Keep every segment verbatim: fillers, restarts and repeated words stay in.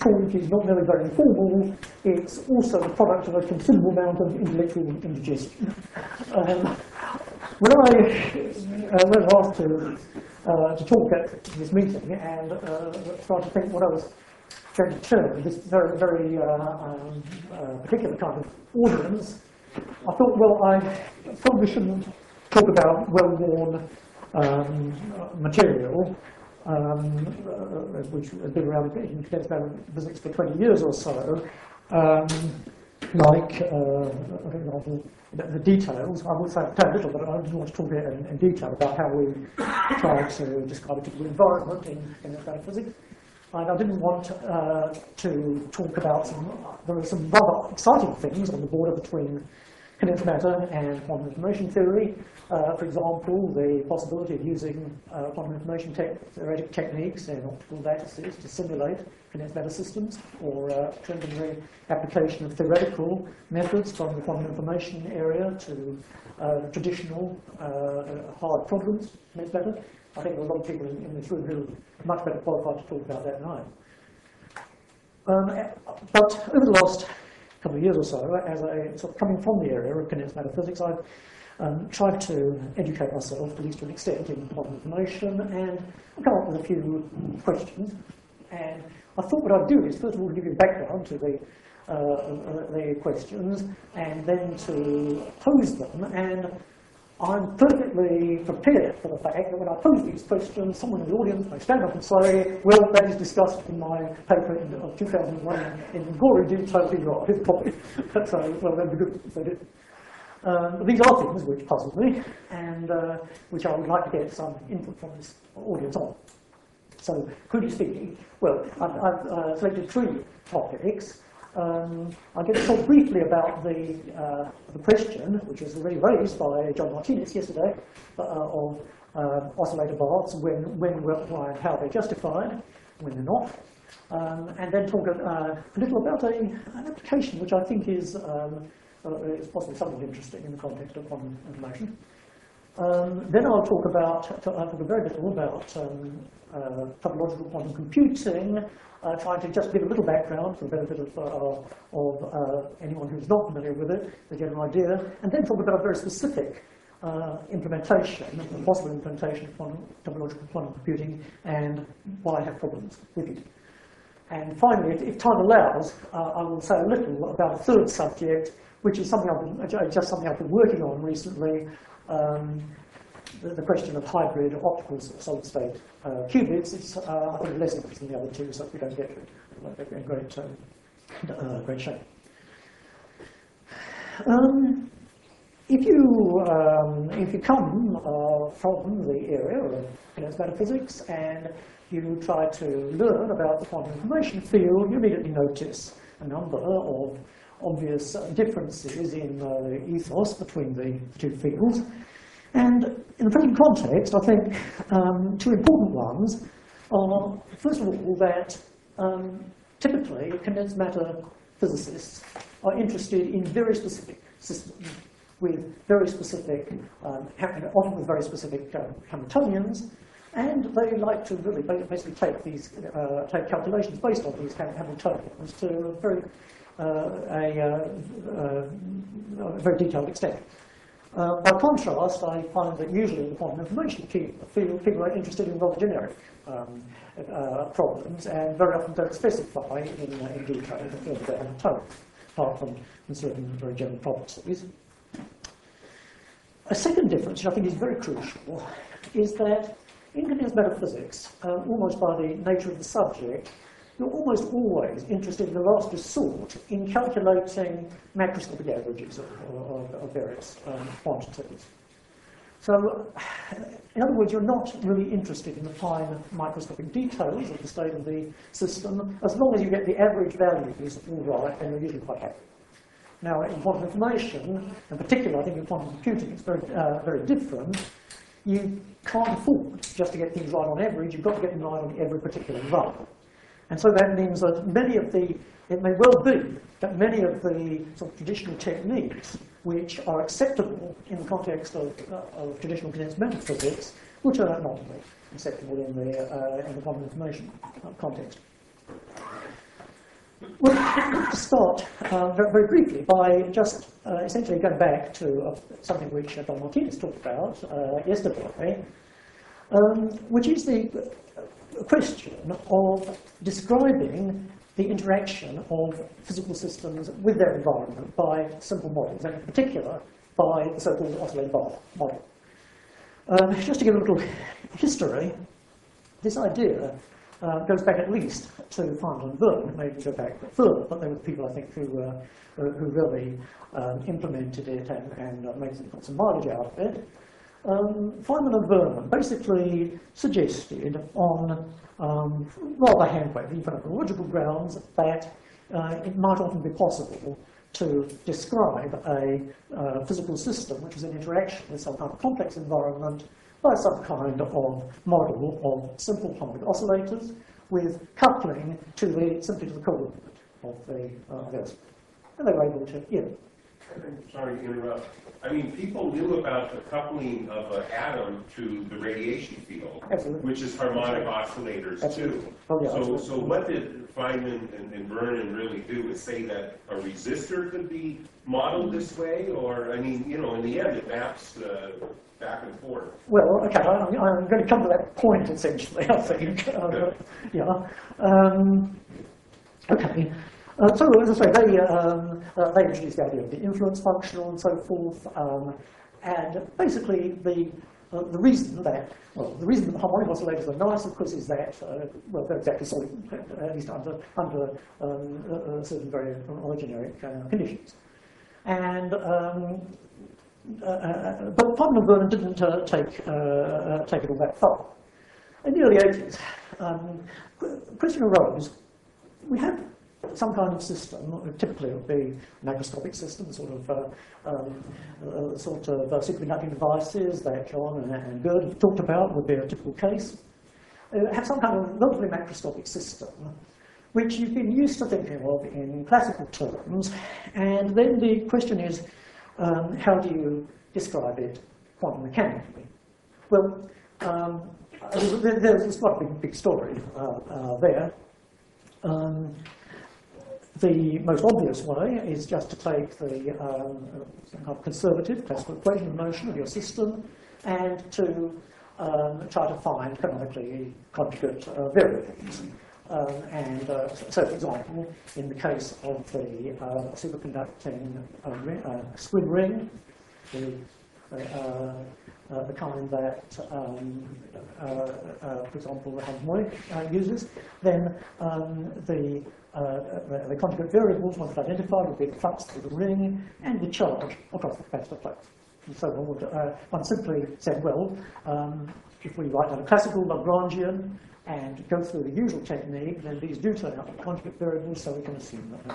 talk is not merely very informal, it's also the product of a considerable amount of intellectual indigestion. Um, when I uh, was asked to, uh, to talk at this meeting and uh, started to think what I was going to term this very, very uh, um, uh, particular kind of audience, I thought, well, I probably shouldn't talk about well-worn um, material, um, uh, which has been around in condensed matter physics for twenty years or so, um, like, uh, for example, the, the details. I will say a little, but I didn't want to talk in, in detail about how we try to describe a particular environment in condensed matter physics. And I didn't want uh, to talk about some, there are some rather exciting things on the border between condensed matter and quantum information theory. Uh, for example, the possibility of using uh, quantum information te theoretic techniques in optical lattices to simulate condensed matter systems, or uh, strengthening the application of theoretical methods from the quantum information area to uh, traditional uh, hard problems, condensed matter. I think there are a lot of people in, in this room who are much better qualified to talk about that than I am. Um, but over the last couple of years or so, as I sort of coming from the area of condensed matter physics, I've um, tried to educate myself, at least to an extent, in quantum information, and I've come up with a few questions. And I thought what I'd do is, first of all, to give you a background to the, uh, the questions, and then to pose them. And I'm perfectly prepared for the fact that when I pose these questions, someone in the audience may stand up and say, well, that is discussed in my paper in, of two thousand one in gory detail in your his copy. So, well, that'd be good if they did. Um, these are things which puzzle me, and uh, which I would like to get some input from this audience on. So, crudely speaking, well, I've, I've uh, selected three topics. Um, I'll get to talk briefly about the, uh, the question, which was already raised by John Martinez yesterday, uh, of uh, oscillator baths, when, when, why, and how they're justified, when they're not. Um, and then talk uh, a little about a, an application which I think is, um, uh, is possibly something interesting in the context of quantum information. Um, then I'll talk about, I'll talk very little about um, uh, topological quantum computing, uh, trying to just give a little background for the benefit of, uh, of uh, anyone who's not familiar with it, to get an idea, and then talk about a very specific uh, implementation, a possible implementation of quantum, topological quantum computing, and why I have problems with it. And finally, if, if time allows, uh, I will say a little about a third subject, which is something I've been, just something I've been working on recently, um, the, the question of hybrid optical solid-state uh, qubits. It's uh, I think less interesting than the other two, so we don't get in great, um, uh, great shape. Um, if you um, if you come uh, from the area of condensed matter physics and you try to learn about the quantum information field, you immediately notice a number of obvious differences in uh, the ethos between the two fields. And in the present context, I think um, two important ones are, first of all, that um, typically condensed matter physicists are interested in very specific systems with very specific, um, often with very specific uh, Hamiltonians, and they like to really basically take these uh, take calculations based on these Hamiltonians to a very uh, a, uh, uh, a very detailed extent. Uh, by contrast, I find that usually in the quantum information field, people are interested in rather generic um, uh, problems, and very often don't specify in, uh, in detail the field of their Hamiltonian, apart from certain very general properties. A second difference, which I think is very crucial, is that in condensed matter physics, uh, almost by the nature of the subject, you're almost always interested in the last resort in calculating macroscopic averages of, of, of various um, quantities. So, in other words, you're not really interested in the fine microscopic details of the state of the system. As long as you get the average values all right, then you're usually quite happy. Now, in quantum information, in particular, I think in quantum computing, it's very, uh, very different. You can't afford just to get things right on average. You've got to get them right on every particular run. And so that means that many of the, it may well be that many of the sort of traditional techniques which are acceptable in the context of, uh, of traditional condensed matter physics will turn out not to be acceptable in the, uh, in the quantum information context. well, to start uh, very, very briefly by just uh, essentially going back to uh, something which uh, Don Martinez talked about uh, yesterday, um, which is the question of describing the interaction of physical systems with their environment by simple models, and in particular by the so-called oscillating bar model. Um, just to give a little history, this idea uh, goes back at least to Feynman and Vernon, maybe go back further, but they were the people, I think, who, uh, who really um, implemented it and, and uh, made some, some mileage out of it. Um, Feynman and Vernon basically suggested on um, rather hand-wavy phenomenological grounds that uh, it might often be possible to describe a uh, physical system which is in interaction with some kind of complex environment by some kind of model of simple harmonic oscillators with coupling to the, simply to the coordinate of the uh, Earth. And they were able to, yeah. Sorry to interrupt. I mean, people knew about the coupling of an atom to the radiation field, Absolutely. which is harmonic oscillators Absolutely. too. Oh, yeah, so, absolutely. so what did Feynman and, and Vernon really do? Is say that a resistor could be modeled this way, or I mean, you know, in the end, it maps uh, back and forth. Well, okay, I, I'm going to come to that point essentially. I think, uh, yeah. Um, okay. Uh, so, as I say, they, um, uh, they introduced the idea of the influence functional and so forth, um, and basically the uh, the reason that well, the reason that harmonic oscillators are nice, of course, is that uh, well, they're exactly solid, at least under under um, uh, certain very originary uh, conditions, and. Um, uh, uh, but Feynman and Vernon didn't uh, take uh, uh, take it all that far. In the early eighties, um, question arose: we have some kind of system, typically it would be a macroscopic system, sort of uh, um, uh, sort of uh, superconducting devices that John and, and Gerd have talked about would be a typical case. Uh, have some kind of relatively macroscopic system, which you've been used to thinking of in classical terms, and then the question is, um, how do you describe it quantum mechanically? Well, um, there's, there's quite a big, big story uh, uh, there. Um, The most obvious way is just to take the um, conservative classical equation of motion of your system and to um, try to find canonically conjugate uh, variables. Um, and uh, so, for example, in the case of the uh, superconducting uh, ring, uh, spin ring, the, uh, uh, the kind that, um, uh, uh, for example, Hans Moy uh, uses, then um, the Uh, the, the conjugate variables once identified would be the flux through the ring and the charge across the capacitor plate. And so on would, uh, one simply said, well, um, if we write down a classical Lagrangian and go through the usual technique, then these do turn out to be conjugate variables, so we can assume that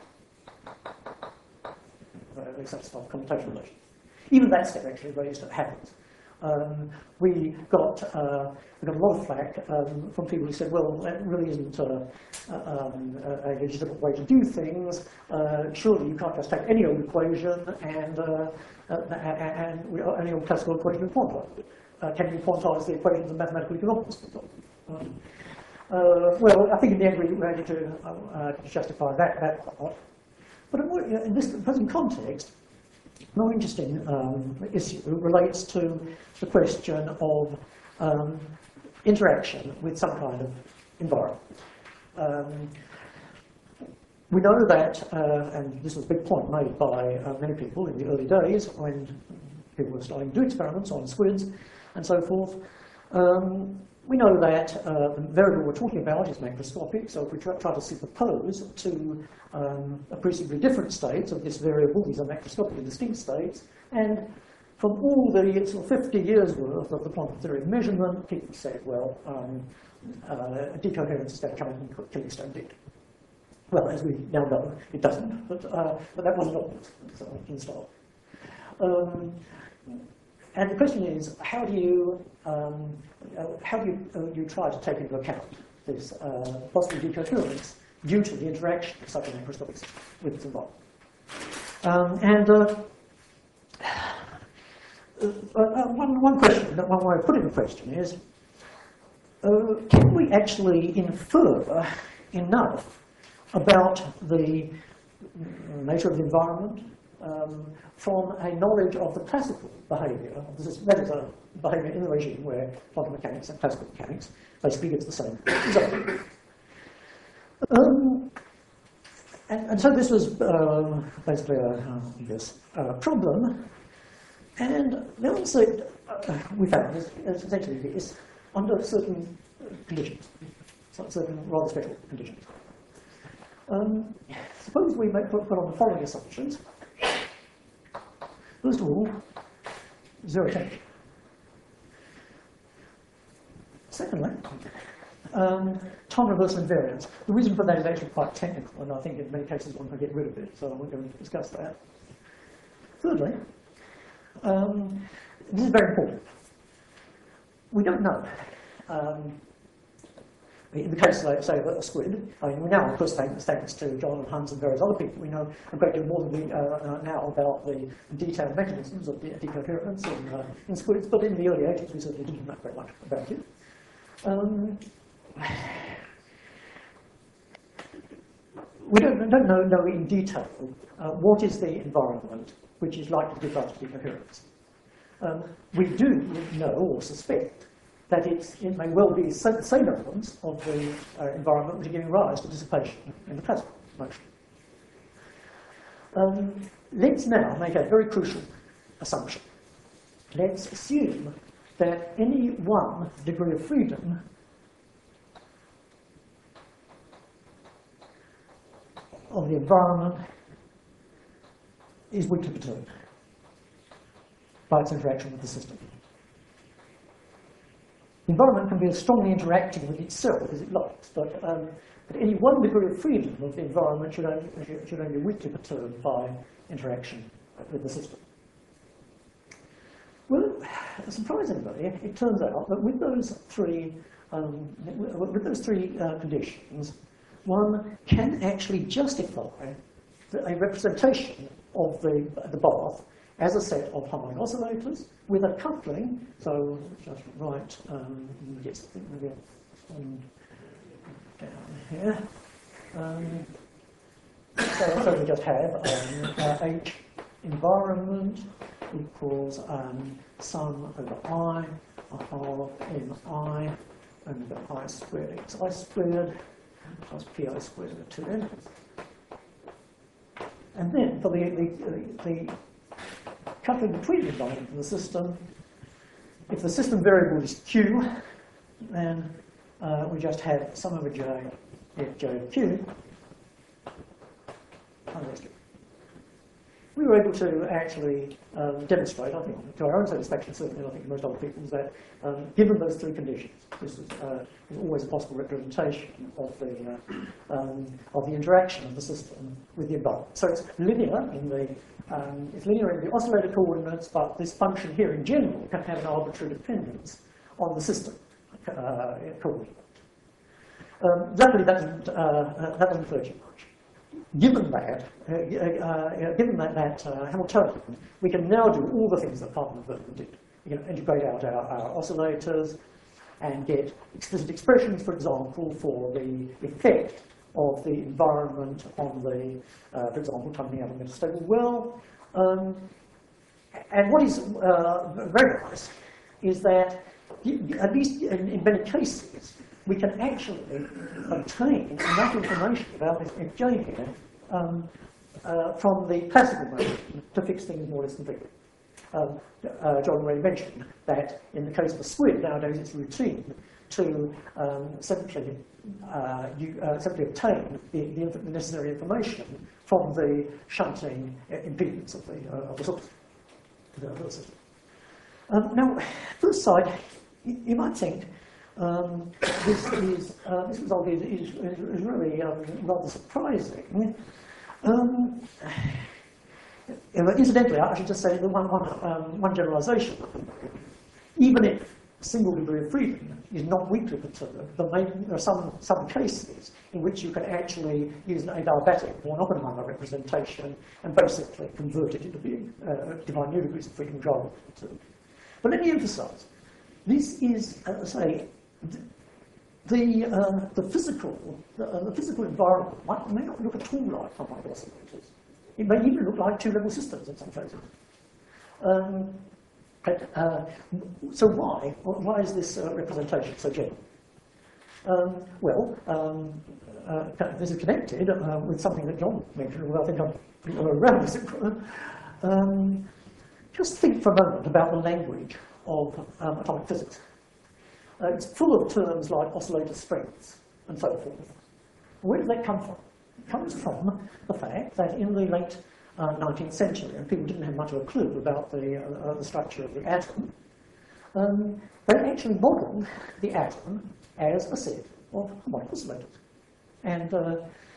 uh, they satisfy the commutation relation. Even that step actually raised happens. Um, we got uh, we got a lot of flack um, from people who said, well, that really isn't uh, uh, um, a legitimate way to do things. Uh, surely you can't just take any old equation and uh, uh, and we, any old classical equation and quantize it. Uh, can you quantize the equations of mathematical economics, for example? Um, uh, well, I think in the end we had to uh, justify that that part. But in this present context, a more interesting um, issue relates to the question of um, interaction with some kind of environment. Um, we know that, uh, and this was a big point made by uh, many people in the early days when people were starting to do experiments on squids and so forth, um, we know that uh, the variable we're talking about is macroscopic, so if we try, try to superpose two um, appreciably different states of this variable, these are macroscopically distinct states, and from all the sort of fifty years worth of the quantum theory of measurement, people said, well, um, uh, decoherence is that coming from Killingstone did. Well, as we now know, it doesn't, but, uh, but that wasn't obvious in the start. Um, And the question is, how do you um, uh, how do you, uh, you try to take into account this uh, possible decoherence due to the interaction of such a macroscopic system with its environment? Um, and uh, uh, uh, one, one question, one way of putting the question is, uh, can we actually infer enough about the nature of the environment um, from a knowledge of the classical behaviour of the system. That is a behaviour in the regime where quantum mechanics and classical mechanics basically gives the same result. Um, and, and so this was uh, basically a, uh, this, uh, problem. And the answer uh, we found is, is essentially this under certain conditions, certain rather special conditions. Um, suppose we make, put, put on the following assumptions. First of all, zero change. Secondly, um, time reversal invariance. The reason for that is actually quite technical, and I think in many cases one can get rid of it, so I won't go into discuss that. Thirdly, um, this is very important. We don't know. Um, in the case, like, say, of a squid, I mean, we now, of course, thanks, thanks to John and Hans and various other people, we know a great deal more than we uh, uh, now about the detailed mechanisms of de decoherence in, uh, in squids, but in the early eighties we certainly didn't know very much about it. Um, we don't, don't know, know in detail uh, what is the environment which is likely to give rise to decoherence. Um, we do know or suspect that it's, it may well be the same elements of the uh, environment which are giving rise to dissipation in the plasma motion. Um, let's now make a very crucial assumption. Let's assume that any one degree of freedom of the environment is weakly perturbed by its interaction with the system. The environment can be as strongly interacting with itself as it likes, but, um, but any one degree of freedom of the environment should only, should only be weakly perturbed by interaction with the system. Well, surprisingly, it turns out that with those three, um, with those three uh, conditions, one can actually justify a representation of the, the bath as a set of harmonic oscillators with a coupling. So just write, um, yes, maybe um, down here. Um, so, so we just have um, uh, H environment equals um, sum over I, a whole M I, over I squared X I squared, plus P I squared over two N. And then for the, the, the coupling between the environment and the system, if the system variable is Q, then uh, we just have sum over J, F J of Q, unless Q. We were able to actually um, demonstrate, I think, to our own satisfaction, certainly, I think most other people's, that um, given those three conditions, this is, uh, is always a possible representation of the uh, um, of the interaction of the system with the environment. So it's linear in the um, it's linear in the oscillator coordinates, but this function here in general can have an arbitrary dependence on the system uh, coordinate. Um, luckily, that doesn't uh, that doesn't hurt you much. Given that, uh, uh, given that, that uh, Hamiltonian, we can now do all the things that Parkman and Bergman did. We can integrate out our, our oscillators and get explicit expressions, for example, for the effect of the environment on the, uh, for example, tumbling out of a metastable well. Um, and what is uh, very nice is that, at least in, in many cases, we can actually obtain enough information about this F J here um, uh, from the classical mode to fix things more or less completely. Um, uh, John already mentioned that in the case of a squid, nowadays it's routine to um, simply, uh, you, uh, simply obtain the, the necessary information from the shunting impedance of the, uh, of the source. The system. Um, now, first sight, you, you might think, Um, this, is, uh, this result is, is, is really um, rather surprising. Um, incidentally, I should just say that one, one, um, one generalization. Even if a single degree of freedom is not weakly perturbed, there, may, there are some, some cases in which you can actually use an adiabatic or an Oppenheimer representation and basically convert it into being uh, divine new degrees of freedom rather than perturbed. But let me emphasize, this is, uh, say, the, uh, the physical, the, uh, the physical environment might, may not look at all like harmonic oscillators. It may even look like two-level systems in some cases. Um, but, uh, so why? Why is this uh, representation so general? Um, well, um, uh, this is connected uh, with something that John mentioned, although I think I'm pretty well around this. Um, just think for a moment about the language of um, atomic physics. Uh, it's full of terms like oscillator strengths and so forth. Where does that come from? It comes from the fact that in the late uh, nineteenth century, and people didn't have much of a clue about the, uh, the structure of the atom, um, they actually modelled the atom as a set of harmonic oscillators. And, uh,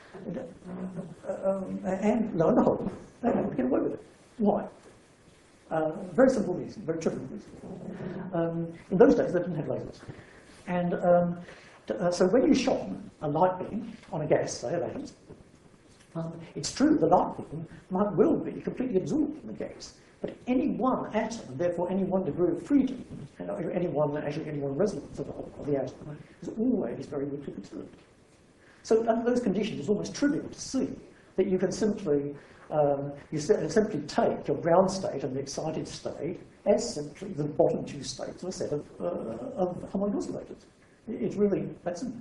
uh, um, and lo and behold, they were able to get away with it. Why? Uh, very simple reason, very trivial reason. Um, in those days, they didn't have lasers. And um, uh, so when you shone a light beam on a gas, say of atoms, um, it's true the light beam might well be completely absorbed in the gas. But any one atom, therefore any one degree of freedom, and any one, actually any one resonance of, of the atom, is always very weakly perturbed. So under those conditions, it's almost trivial to see that you can simply, um, you simply take your ground state and the excited state as simply the bottom two states of a set of, uh, of harmonic oscillators. It's really that simple.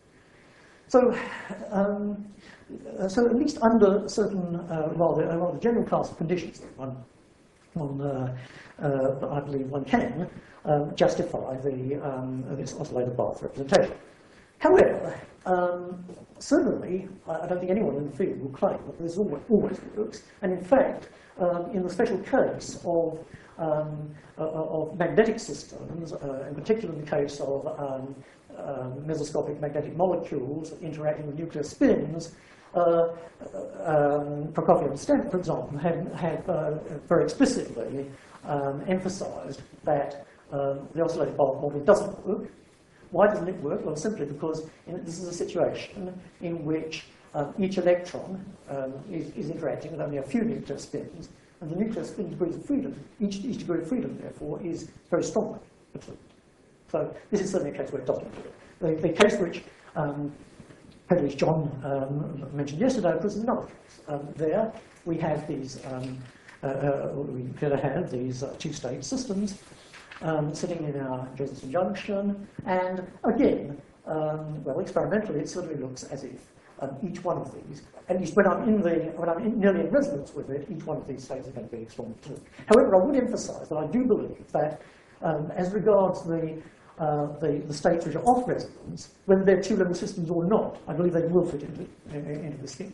So, um, so at least under certain uh, rather, uh, rather general class of conditions, one, one uh, uh, I believe one can um, justify the um, this oscillator bath representation. However, um, certainly, I don't think anyone in the field will claim that this always, always works. And in fact, um, in the special case of, um, uh, of magnetic systems, uh, in particular in the case of um, um, mesoscopic magnetic molecules interacting with nuclear spins, uh, um, Prokofiev and Stamp, for example, have, have uh, very explicitly um, emphasized that um, the oscillator bath model doesn't work. Why doesn't it work? Well, simply because in, this is a situation in which um, each electron um, is, is interacting with only a few nuclear spins, and the nuclear spin degrees of freedom, each, each degree of freedom, therefore, is very strongly perturbed. So this is certainly a case where it doesn't work. The, the case which, um, which John um, mentioned yesterday, of course, is another case. Um, there we have these, um, uh, uh, we appear to have these uh, two-state systems Um, sitting in our Josephson junction, and again, um, well, experimentally, it certainly looks as if um, each one of these, at least when I'm in the, when I'm in, nearly in resonance with it, each one of these states is going to be extremely too. However, I would emphasise that I do believe that, um, as regards the, uh, the the states which are off resonance, whether they're two-level systems or not, I believe they will fit into into the scheme.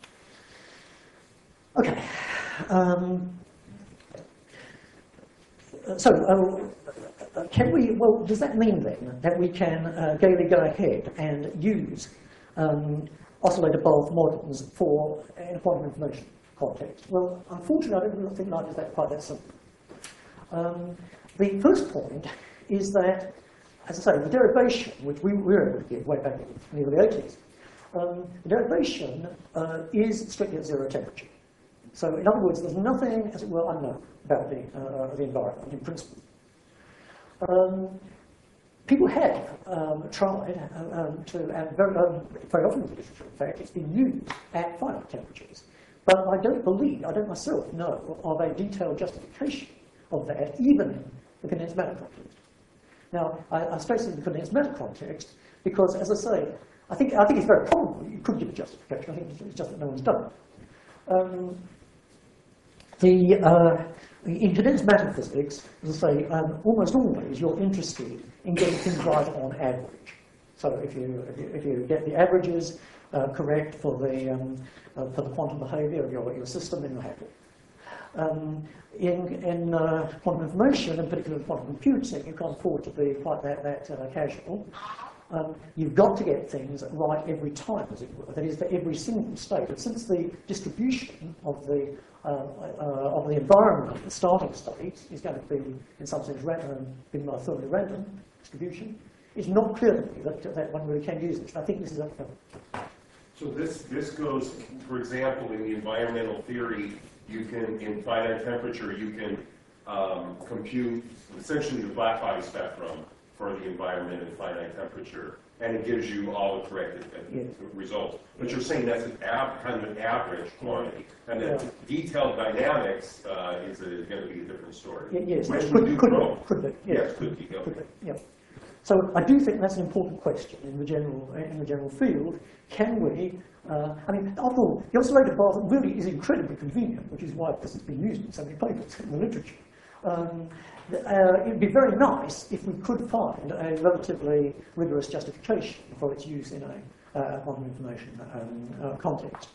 Okay. Um, So, uh, can we, well, does that mean then that we can uh, gaily go ahead and use um, oscillator bath models for in a quantum information context? Well, unfortunately, I don't think life is that quite that simple. Um, the first point is that, as I say, the derivation, which we were able to give way back in the early eighties, um, the derivation uh, is strictly at zero temperature. So, in other words, there's nothing, as it were, unknown about the, uh, the environment in principle. Um, people have um, tried uh, um, to, and very, um, very often in the literature, in fact, it's been used at finite temperatures. But I don't believe, I don't myself know of a detailed justification of that, even in the condensed matter context. Now, I, I stress in the condensed matter context because, as I say, I think, I think it's very probable you could give a justification. I think it's just that no one's done it. Um, the, uh, in condensed matter physics, as I say, um, almost always you're interested in getting things right on average. So if you, if you, if you get the averages uh, correct for the, um, uh, for the quantum behavior of your, your system, then you're happy. Um, in in uh, quantum information, and particularly quantum computing, you can't afford to be quite that, that uh, casual. Um, you've got to get things right every time, as it were. That is, for every single state. And since the distribution of the uh, uh, of the environment, the starting state, is going to be, in some sense, random, being a thoroughly random distribution, it's not clear to me that, that one really can use this. And I think this is a. So this this goes, for example, in the environmental theory, you can, in finite temperature, you can um, compute essentially the black body spectrum for the environment in finite temperature. and it gives you all the correct Yes. results. But you're saying that's an av kind of an average quantity, and the Yeah. detailed dynamics uh, is going to be a different story. Y- Yes, Which could, we do could, know. be, could be. Yes, Yes, could be. could Okay. be. Yeah. So I do think that's an important question in the general in the general field. Can we? Uh, I mean, after all, the oscillator bath really is incredibly convenient, which is why this has been used in so many papers in the literature. Um, uh, it'd be very nice if we could find a relatively rigorous justification for its use in a uh, quantum information um, uh, context.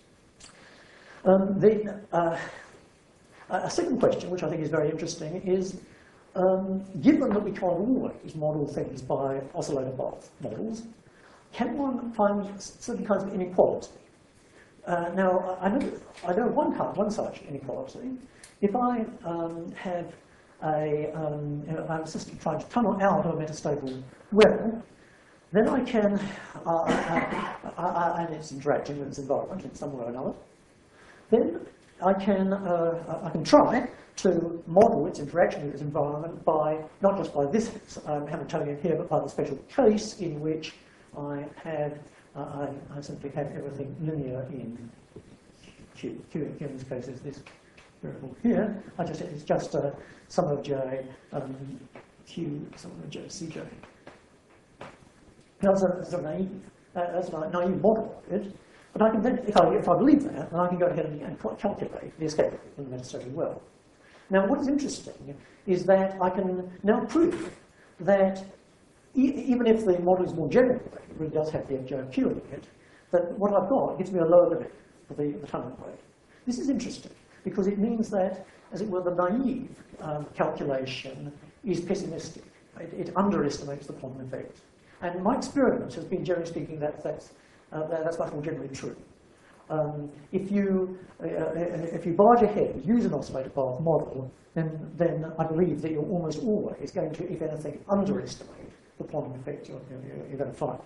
Um, the, uh, a second question, which I think is very interesting, is um, given that we can't always model things by oscillator bath models, can one find certain kinds of inequality? Uh, now, I know, I know one kind, one such inequality. If I um, have a, um, you know, I'm a system trying to tunnel out of a metastable well, then I can, uh, uh, uh, uh, and it's interacting with its environment in some way or another, then I can, uh, I can try to model its interaction with its environment by, not just by this um, Hamiltonian here, but by the special case in which I have, uh, I, I simply have everything linear in Q. Q, Q in this case is this variable here. I just, it's just uh, sum of j, um, Q, sum of j, Cj. Now, that's a, that's a naive, uh, that's a naive model of it. But I can then, if I, if I believe that, then I can go ahead and, and calculate the escape in the metastable well. Now, what is interesting is that I can now prove that e even if the model is more general, it really does have the J of Q in it, that what I've got gives me a lower limit for the, the tunneling rate. This is interesting because it means that, as it were, the naive um, calculation is pessimistic. It, it underestimates the quantum effect. And my experience has been, generally speaking, that that's, uh, that, that's much more generally true. Um, if you uh, if you barge ahead, use an oscillator bath model, then then I believe that you're almost always going to, if anything, underestimate the quantum effect you're, you're, you're going to find.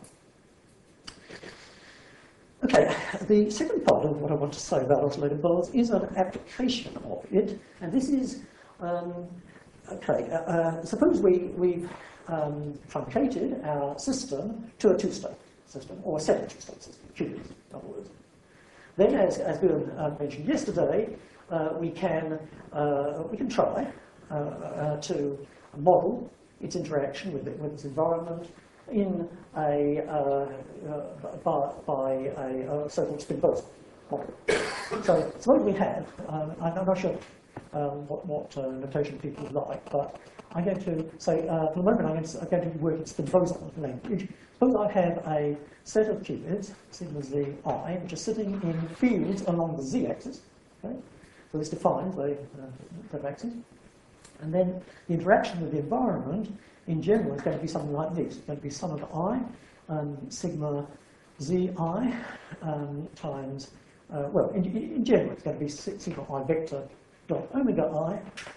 Okay, the second part of what I want to say about oscillator baths is an application of it, and this is um, okay. Uh, uh, suppose we we've um, truncated our system to a two-state system or a set of two-state system, qubits, in other words. Then, as, as Bill uh, mentioned yesterday, uh, we can uh, we can try uh, uh, to model its interaction with it, with its environment in a uh, uh, by, by a, a so-called spin boson model. So, suppose we have. Um, I'm not sure um, what, what uh, notation people would like, but I'm going to say uh, for the moment I'm going to, I'm going to work in spin boson language. Suppose I have a set of qubits, sigma z I, which are sitting in fields along the z-axis. Okay? So this defines the uh, axis. And then the interaction with the environment, in general, is going to be something like this. It's going to be sum of I, um, sigma zi um, times, uh, well, in, in general, it's going to be sigma I vector dot omega I,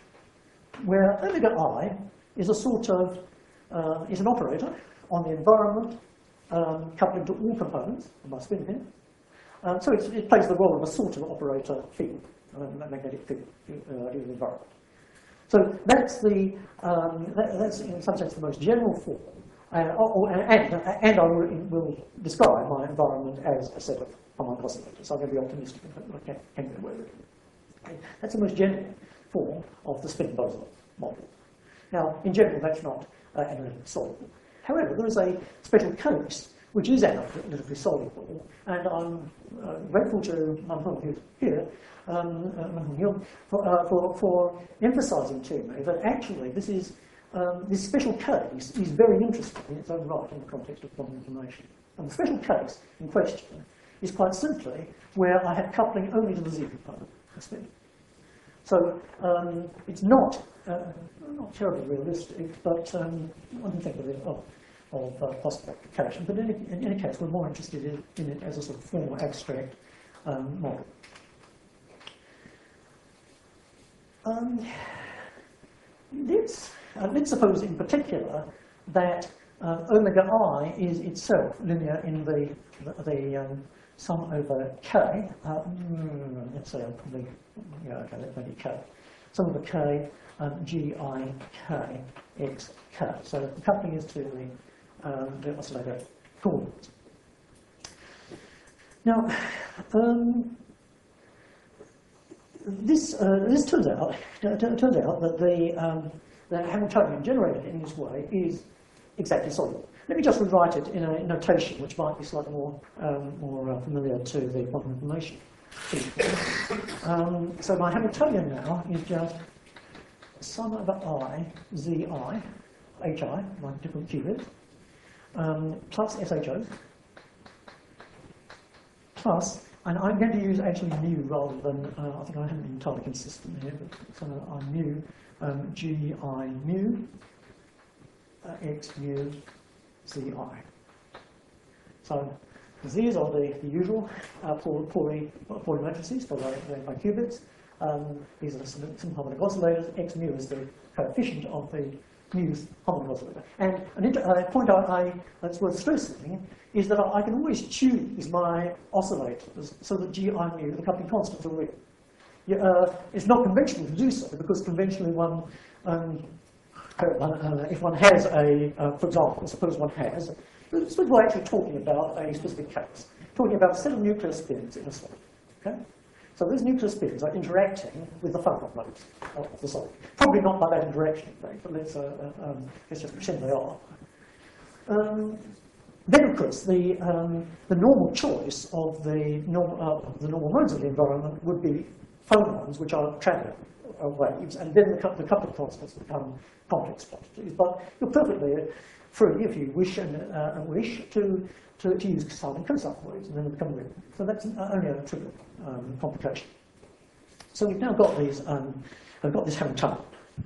where omega I is a sort of, uh, is an operator on the environment, um, coupling to all components of my spin here. Um, so it's, it plays the role of a sort of operator field, a magnetic field uh, in the environment. So that's the um, that, that's in some sense the most general form, uh, or, and and I will, will describe my environment as a set of harmonic oscillators. So I'm going to be optimistic and I can get away with it. Okay. That's the most general form of the spin boson model. Now, in general, that's not uh, analytically soluble. However, there is a special case which is analytically soluble, and I'm uh, grateful to Manhong who's here, um, uh, for, uh, for, for emphasising to me that actually this is um, this special case is very interesting in its own right in the context of quantum information. And the special case in question is quite simply where I have coupling only to the z component of spin. So um, it's not uh, not terribly realistic, but um, one can think of it of, of uh, possible application. But in any, in any case, we're more interested in, in it as a sort of formal abstract um, model. Um, let's, uh, let's suppose in particular that uh, omega I is itself linear in the, the, the um, sum over k. Uh, mm, let's say I'll probably, yeah, okay, let's make it k. Sum over k, um, g I k x k. So the coupling is to the um, the oscillator coordinates. Now, um, this uh, this turns out uh, turns out that the um, the Hamiltonian generated in this way is exactly soluble. Let me just rewrite it in a notation which might be slightly more um, more uh, familiar to the quantum information. Um, so my Hamiltonian now is just sum over I, Zi, Hi, my different qubits, um, plus S H Os, plus, and I'm going to use actually mu rather than, uh, I think I haven't been entirely consistent here, but so I'm mu, um, G I mu, uh, X mu, Z I. So these are the, the usual uh, Pauli matrices for the, the, my qubits. Um, these are the simple harmonic oscillators. X mu is the coefficient of the mu harmonic oscillator. And an uh, point I, I, that's worth stressing is that I, I can always choose my oscillators so that G I mu, the coupling constants, are real. Yeah, uh, it's not conventional to do so because conventionally one, um, uh, if one has a, uh, for example, suppose one has, this is we're actually talking about a specific case, talking about a set of nuclear spins in a solid. Okay? So these nuclear spins are interacting with the phonon modes of the solid. Probably not by that interaction, in fact, but let's, uh, um, let's just pretend they are. Um, then, of course, the, um, the normal choice of the, norm, uh, the normal modes of the environment would be phonons, which are traveling uh, waves, and then the, the coupling constants become complex quantities. But you're perfectly free, if you wish and uh, wish, to, to, to use sine and cosine waves, and then they become real. So that's only a trivial um, complication. So we've now got these, um, I've got this Hamiltonian.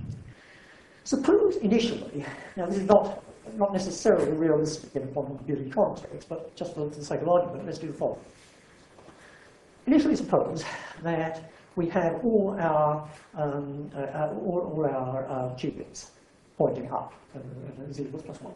Suppose initially, now this is not, not necessarily realistic in a quantum computing context, but just for the sake of argument, let's do the following. Initially suppose that we have all our, um, uh, all, all our uh, qubits pointing up, uh, z equals plus one.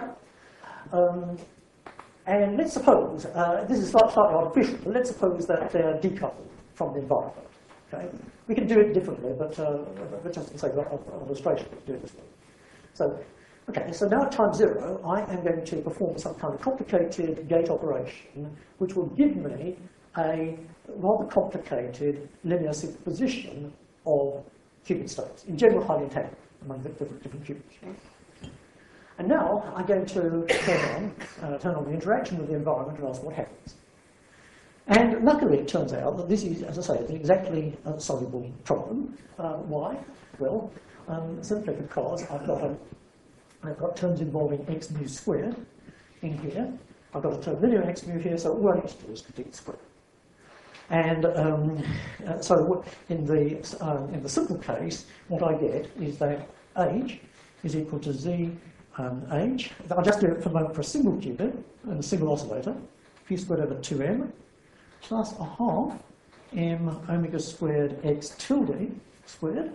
Um, and let's suppose, uh, this is slightly artificial, but let's suppose that they're decoupled from the environment. Okay? We can do it differently, but, uh, but just for the sake of, of illustration, we do it this way. So, okay, so now at time zero, I am going to perform some kind of complicated gate operation, which will give me a rather complicated linear superposition of qubit states, in general highly entangled among the different, different qubits. And now I'm going to turn on, uh, turn on the interaction with the environment and ask what happens. And luckily it turns out that this is, as I say, an exactly uh, soluble problem. Uh, why? Well, um, simply because I've got, a, I've got terms involving x mu squared in here. I've got a term linear x mu here, so all I need to do is complete square. And um, uh, so in the, uh, in the simple case, what I get is that h is equal to z um, h. I'll just do it for a moment for a single qubit and a single oscillator, p squared over two m, plus a half m omega squared x tilde squared,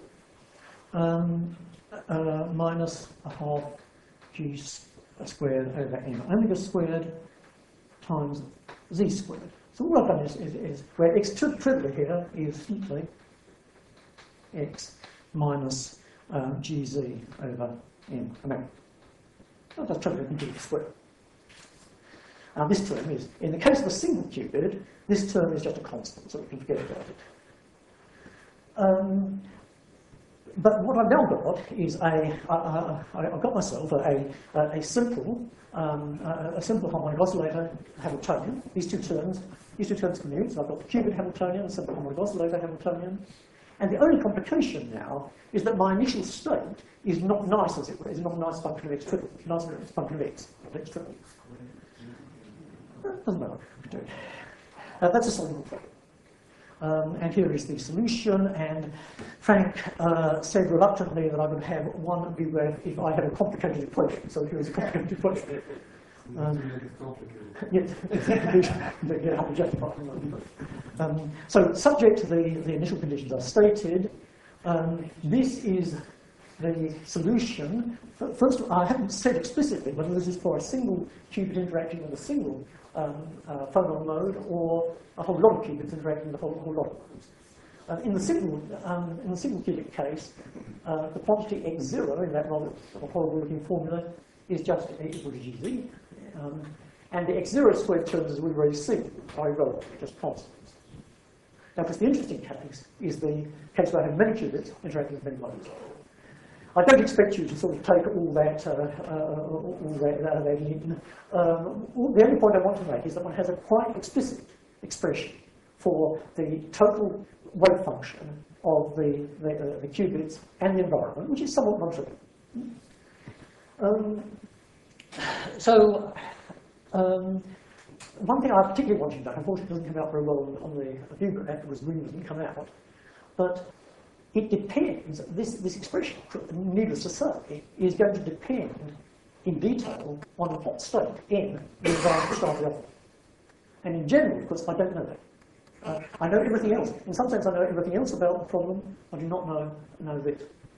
um, uh, minus a half g squared over m omega squared times z squared. So all I've done is, is, is where x trivially here is simply x minus uh, gz over m. I mean, I'll just trivially compute the square. Now this term is, in the case of a single qubit, this term is just a constant, so we can forget about it. Um, but what I've now got is a, I, I, I've got myself a, a, a simple, um, a, a simple harmonic oscillator Hamiltonian. These two terms, these two terms commute. So I've got the qubit Hamiltonian, the simple harmonic oscillator Hamiltonian. And the only complication now is that my initial state is not nice, as it were. It's not a nice function of x triple. It's a nice function of x, not x triple. Doesn't matter. Do it. Uh, that's a soluble problem. Um, and here is the solution. And Frank uh, said reluctantly that I would have one B W E F if I had a complicated equation. So here is a complicated equation. Um, yes, um, so subject to the, the initial conditions are stated, um, this is the solution. First, I haven't said explicitly whether this is for a single qubit interacting with a single um, uh, phonon mode or a whole lot of qubits interacting with a whole, whole lot of modes. Uh, in the single, um, in the single qubit case, uh, the quantity x zero in that rather horrible looking formula is just equal to G Z. Um, and the x zero squared terms, as we've already seen, are irrelevant, just constants. Now, because the interesting case is the case where I have many qubits interacting with many modes. I don't expect you to sort of take all that, uh, uh, all that, uh, that in. Um, the only point I want to make is that one has a quite explicit expression for the total wave function of the, the, uh, the qubits and the environment, which is somewhat non-trivial. Um, so, um, one thing I particularly wanted to know, unfortunately it doesn't come out very well on the view graph, it was green, doesn't come out, but it depends, this, this expression, needless to say, is going to depend in detail on what state in the environment started off. And in general, of course, I don't know that. Uh, I know everything else. In some sense, I know everything else about the problem. I do not know, know this.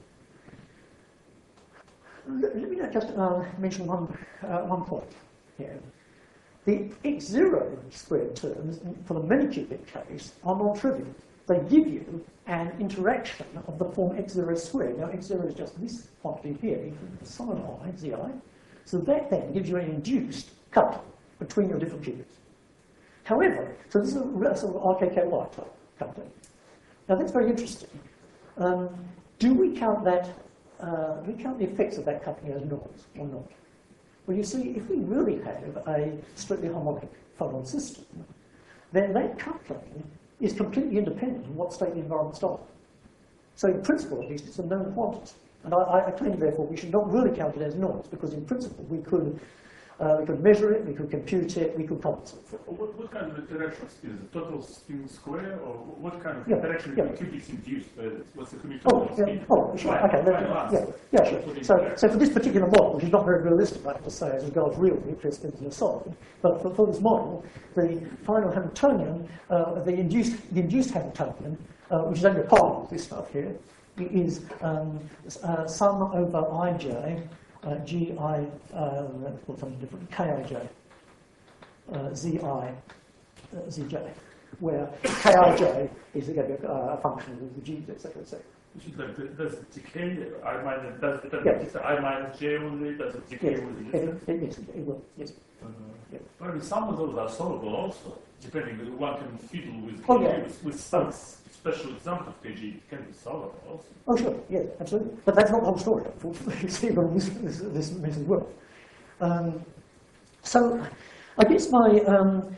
Let, let me just uh, mention one, uh, one point here. The x zero squared terms, for the many qubit case, are non-trivial. They give you an interaction of the form x zero squared. Now, x zero is just this quantity here, sine I, zi. So that then gives you an induced cut between your different qubits. However, so this is a sort of R K K Y type coupling. Now, that's very interesting. Um, do we count that, uh, do we count the effects of that coupling as noise or not? Well, you see, if we really have a strictly harmonic phonon system, then that coupling is completely independent of what state the environment started. So in principle, at least, it's a known quantity. And I, I claim, therefore, we should not really count it as noise, because in principle, we could, uh, we could measure it, we could compute it, we could compensate for it. What, what kind of interaction is it? Total spin square, or what kind of Yeah, interaction yeah. between qubits induced? Uh, what's the commutative Oh, yeah, speed? oh, sure, Right, okay, right, then, right. yeah, yeah, sure. So, so for this particular model, which is not very realistic, I have to say, as regards real nuclear spins aside, but for, for this model, the final Hamiltonian, uh, the induced, the induced Hamiltonian, uh, which is only a part of this stuff here, is um, uh, sum over ij, uh, gi, uh, let's call something different, kij, uh, zi, uh, zj, where kij is again a, a function of the g's, et cetera, et cetera. Which is like, does it decay? I minus, does it, does Yeah. it I minus j only? Does it decay Yes, with the it, distance? it, yes, it will, yes. Uh, Yeah. But I mean, some of those are solvable also, depending. One can fiddle with Oh, K G, yeah. with, with some s- special example of K G, it can be solvable also. Oh, sure, yes, absolutely. But that's not the whole story, unfortunately. You see where this, this, this messes well. Um, so, I guess my, um,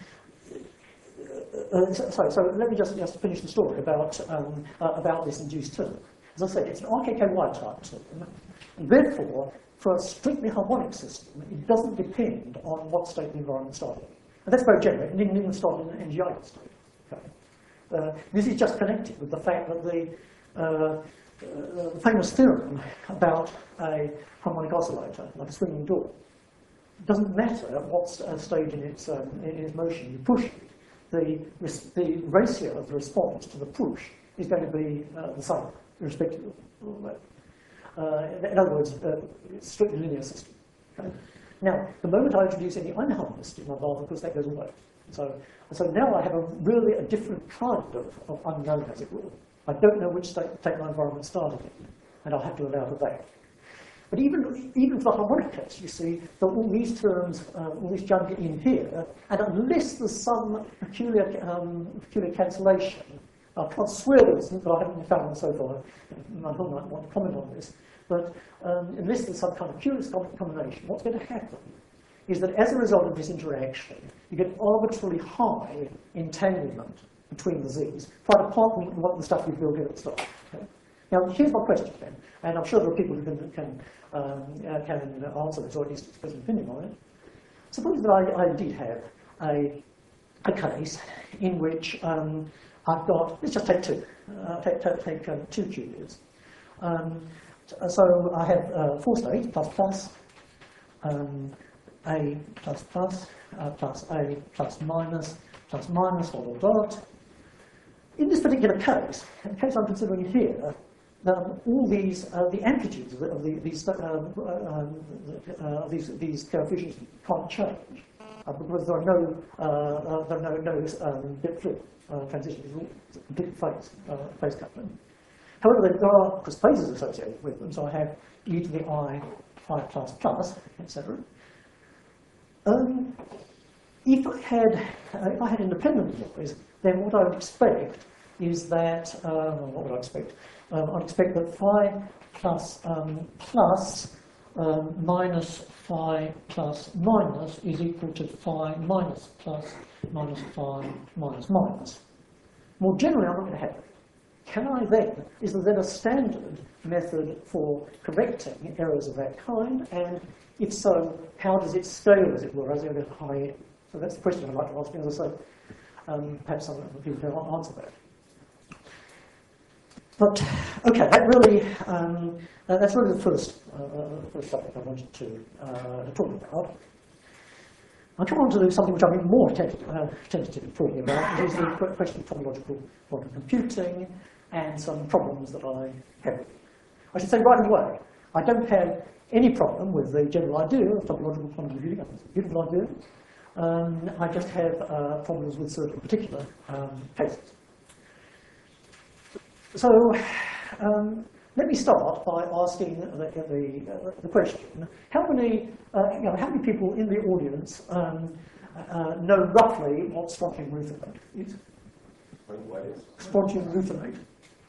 uh, so, sorry, so let me just, just finish the story about, um, uh, about this induced term. As I said, it's an R K K Y type term, and therefore, for a strictly harmonic system, it doesn't depend on what state the environment started in. And that's very general, it didn't even start in an N G I state. Okay. Uh, this is just connected with the fact that the, uh, uh, the famous theorem about a harmonic oscillator, like a swinging door, doesn't matter at what st uh, stage in its, um, in its motion you push it, the, the ratio of the response to the push is going to be uh, the same, irrespective of all that. Uh, in other words, uh, it's a strictly linear system. Okay? Now, the moment I introduce any unharnessed in my valve, of course, that goes away. So, so now I have a really a different kind of, of unknown, as it were. I don't know which state, state my environment started in, and I'll have to allow for that. But even, even for the harmonic case, you see that all these terms, uh, all this junk in here, and unless there's some peculiar, um, peculiar cancellation, I can't swear this, but I haven't found one so far. I don't want to comment on this. But um, unless there's some kind of curious combination, what's going to happen is that as a result of this interaction, you get arbitrarily high entanglement between the z's, quite apart from what the stuff you built in at the start. Okay? Now, here's my question then, and I'm sure there are people who can, can, um, uh, can answer this, or at least express an opinion on it. Suppose that I, I did have a, a case in which um, I've got, let's just take two, uh, take, take, take um, two qubits. Um, so I have uh, four states, plus plus, um, A plus plus, uh, plus A plus minus, plus minus, dot, dot, dot. In this particular case, in the case I'm considering here, um, all these, uh, the amplitudes of, the, of the, these, uh, um, uh, these, these coefficients can't change, uh, because there are no, uh, uh, there are no, no um, bit flip uh, transitions, it's all complete phase, uh, phase coupling. However, there are, because phases associated with them, so I have e to the I phi plus plus, et cetera. Um, if I had uh, if I had independent noise, then what I would expect is that uh, what would I expect? Um, I'd expect that phi plus um, plus um, minus phi plus minus is equal to phi minus plus minus phi minus minus. More generally, I'm not going to have it. Can I then, is there then a standard method for correcting errors of that kind? And if so, how does it scale, as it were, as you go high? So that's the question I'd like to ask. As I say, um, perhaps some people can answer that. But, okay, that really, um, uh, that's really the first, uh, first subject I wanted to uh, talk about. I'll come on to do something which I've been more tentative, uh, tentative talking about, which is the question of topological quantum computing and some problems that I have. I should say right away, I don't have any problem with the general idea of topological quantum computing. I think it's a beautiful idea. Um, I just have uh, problems with certain particular um, cases. So um, let me start by asking the, the, uh, the question: How many, uh, you know, how many people in the audience um, uh, know roughly what strontium ruthenate is? What is? Strontium ruthenate.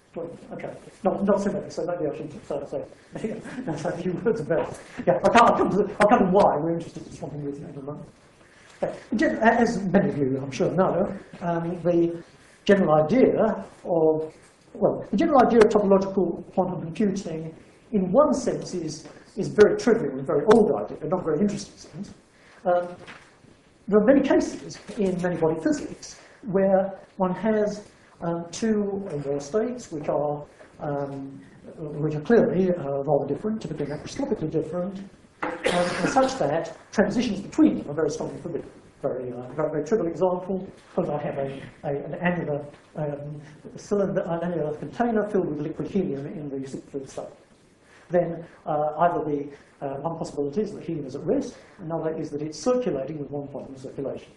Okay, not not so many. So maybe I should start say say a few words about it. Yeah, I can't. I'll come to, I'll come to why we're interested in strontium ruthenate in a moment. Okay. As many of you, I'm sure, know, um, the general idea of Well, the general idea of topological quantum computing, in one sense, is, is very trivial and very old idea, not very interesting sense. Um, there are many cases in many-body physics where one has um, two or more states which are, um, which are clearly uh, rather different, typically macroscopically different, um, and such that transitions between them are very strongly forbidden. Very, uh, very, very trivial example. Suppose I have a, a, an annular um, cylinder, an annular container filled with liquid helium in the superfluid state. Then uh, either the uh, one possibility is that helium is at rest, another is that it's circulating with one quantum circulation.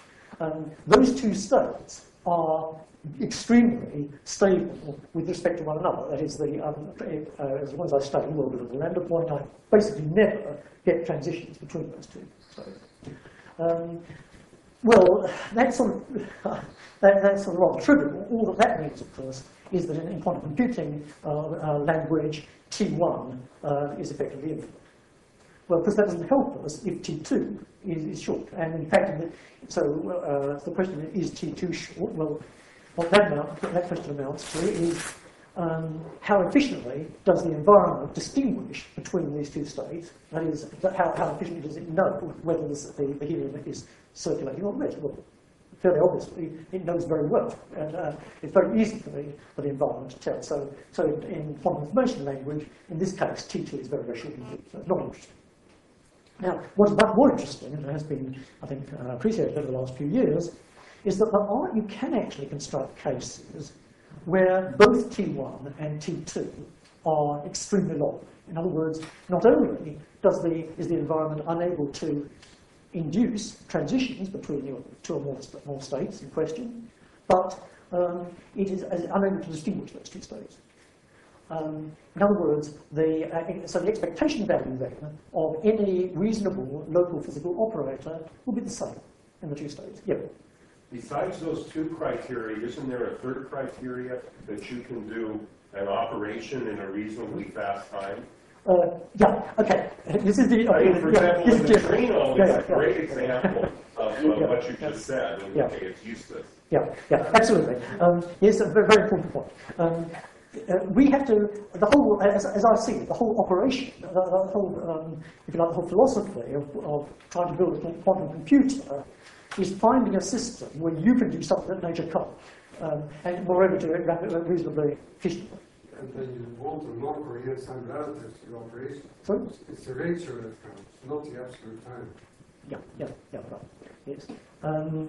Um, those two states are extremely stable with respect to one another. That is, the um, uh, as long as I study a little bit of the lambda point, I basically never get transitions between those two states. Um, well, that's sort of, uh, that, that's sort of rather trivial. All that that means, of course, is that in, in quantum computing uh, uh, language, T one uh, is effectively infinite. Well, because that doesn't help us if T two is, is short. And in fact, so uh, the question is T two short? Well, what that, amount, that question amounts to is Um, how efficiently does the environment distinguish between these two states? That is, how, how efficiently does it know whether the, the, the helium is circulating or rest? Well, fairly obviously, it knows very well, and uh, it's very easy for the, for the environment to tell. So, so in quantum information language, in this case, T two is very, very short indeed, so it's not interesting. Now, what's much more interesting, and has been, I think, uh, appreciated over the last few years, is that there are, you can actually construct cases where both T one and T two are extremely long. In other words, not only does the, is the environment unable to induce transitions between your two or more, more states in question, but um, it is unable to distinguish those two states. Um, in other words, the, uh, so the expectation value then of any reasonable local physical operator will be the same in the two states. Yeah. Besides those two criteria, isn't there a third criteria that you can do an operation in a reasonably fast time? Uh, yeah, okay. This is the... I mean, for yeah, example, the is neutrino yeah, is yeah, a great yeah. example of, of Yeah, what you yeah. just said, and Yeah. okay, it's useless. Yeah, yeah, absolutely. Um, yes, a very, very important point. Um, uh, we have to, the whole, as, as I see it, the whole operation, the, the whole, um, if you like, the whole philosophy of, of trying to build a quantum computer is finding a system where you can do something that nature can't, um, and moreover do it rapidly, reasonably efficiently. And then you want to non-coherent time relatives to the operation. Sorry? It's the ratio that counts, not the absolute time. Yeah, yeah, yeah, right. Yes. Um,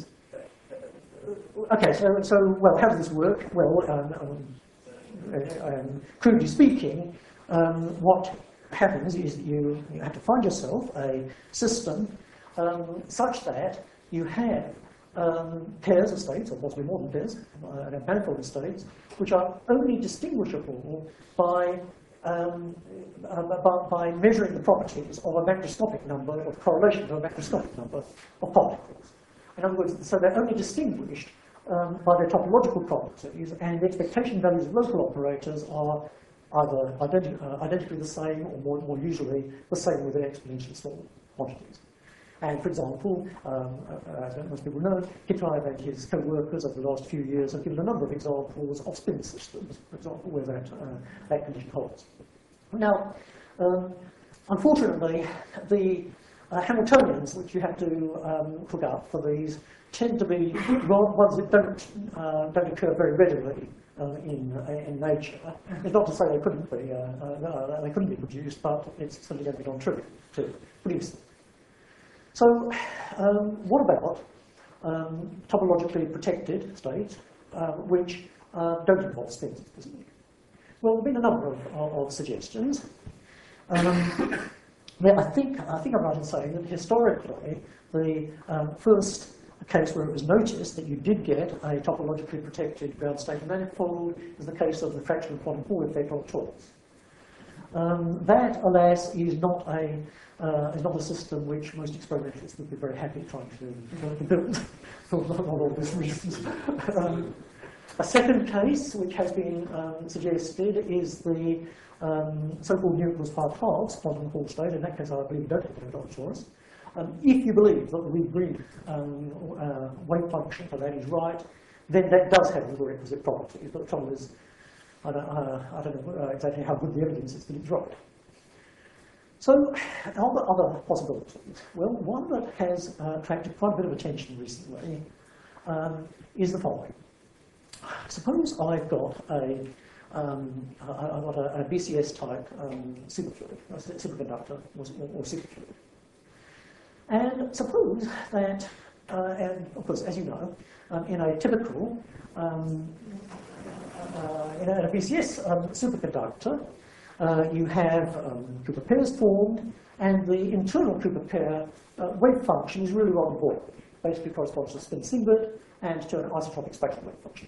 okay, so, so, well, how does this work? Well, um, um, um, crudely speaking, um, what happens is that you, you have to find yourself a system um, such that you have um, pairs of states, or possibly more than pairs, uh, and a manifold of states, which are only distinguishable by um, uh, by, by measuring the properties of a macroscopic number of correlation to a macroscopic number of particles. In other words, so they're only distinguished um, by their topological properties, and the expectation values of local operators are either identi uh, identically the same or more, more usually the same with exponentially small quantities. And for example, um, as most people know, Kitai and his co-workers over the last few years have given a number of examples of spin systems, for example, where that, uh, that condition holds. Now, um, unfortunately, the uh, Hamiltonians which you have to um, look up for these tend to be ones that don't, uh, don't occur very readily uh, in, uh, in nature. It's not to say they couldn't be, uh, uh, they couldn't be produced, but it's simply going to be non-trivial to produce them. So, um, what about um, topologically protected states uh, which uh, don't involve spins? Well, there have been a number of, of, of suggestions. Um, yeah, I think I think I'm right in saying that historically, the um, first case where it was noticed that you did get a topologically protected ground state manifold is the case of the fractional quantum Hall effect on torus. Um, that, alas, is not a uh, is not a system which most experimentalists would be very happy trying to, to build for not obvious reasons. um, a second case, which has been um, suggested, is the um, so-called Newton's five halves quantum Hall state. In that case, I believe you don't have a torus. Um, if you believe that the Reed um, uh, wave function for that is right, then that does have the requisite properties. But the trouble is, I don't, uh, I don't know uh, exactly how good the evidence is that it's right. So, are there other possibilities? Well, one that has uh, attracted quite a bit of attention recently um, is the following. Suppose I've got a, um, I've got a, a B C S type um, superfluid, a superconductor, or, or superfluid. And suppose that, uh, and of course, as you know, um, in a typical um, Uh, in a B C S um, superconductor, uh, you have um, Cooper pairs formed, and the internal Cooper pair uh, wave function is really rather boring. Basically corresponds to a spin singlet and to an isotropic spectral wave function.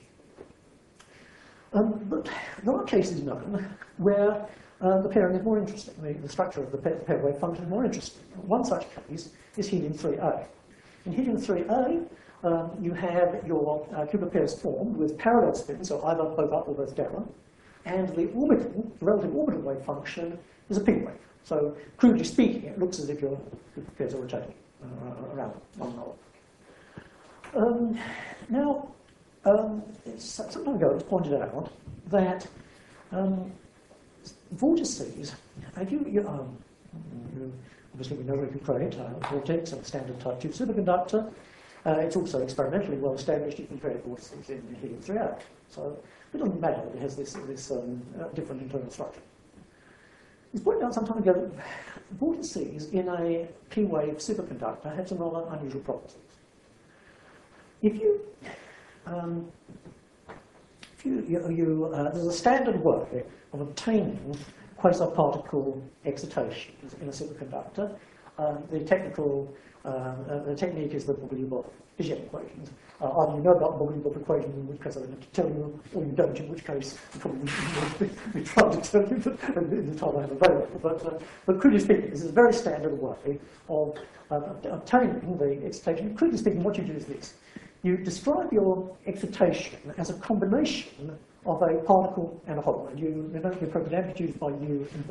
Um, but there are cases known where uh, the pairing is more interesting. The, the structure of the pair, the pair wave function is more interesting. One such case is helium three A. In helium three A, Um, you have your uh, Cooper pairs formed with parallel spins, so either both up or both down, and the orbital, the relative orbital wave function is a ping wave. So, crudely speaking, it looks as if your Cooper pairs are rotating uh, around one another. Um, now, um, some time ago it was pointed out that um, vortices, if you, you, um, you, obviously we know we can create a vortex of a standard type two superconductor. Uh, it's also experimentally well established you can create vortices in helium three A. So it doesn't matter that it has this, this um, uh, different internal structure. It was pointed out some time ago that vortices in a P-wave superconductor have some rather unusual properties. If you, um, if you, you, you uh, there's a standard way of obtaining quasi-particle excitations in a superconductor. Uh, the technical Uh, uh, the technique is the Bogoliubov Fission equations. Uh, either you know about the Bogoliubov equation, in which case I'm going to tell you, or you don't, in which case you probably be, be trying to tell you in the time I have available. But, uh, but crudely speaking, this is a very standard way of uh, obtaining the excitation. Crudely speaking, what you do is this. You describe your excitation as a combination of a particle and a whole, and you denote the appropriate amplitudes by U and V.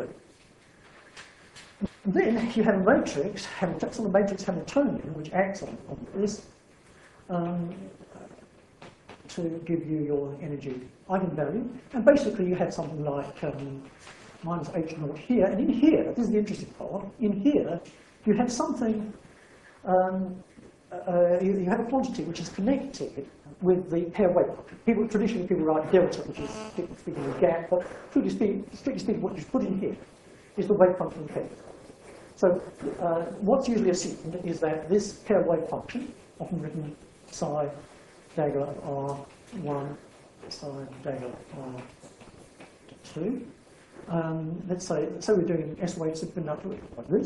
And then you have a matrix, Hamilton, a matrix Hamiltonian, which acts on, on this um, to give you your energy eigenvalue. And basically you have something like um, minus h naught here. And in here, this is the interesting part, in here you have something, um, uh, you, you have a quantity which is connected with the pair wave function. People, traditionally people write delta, which is speaking of gap, but strictly speaking, strictly speaking, what you put in here is the wave function pair. So uh, what's usually assumed is that this pair wave function, often written psi dagger R one, psi dagger R two, um, let's say, so we're doing an S-wave superconductor like this.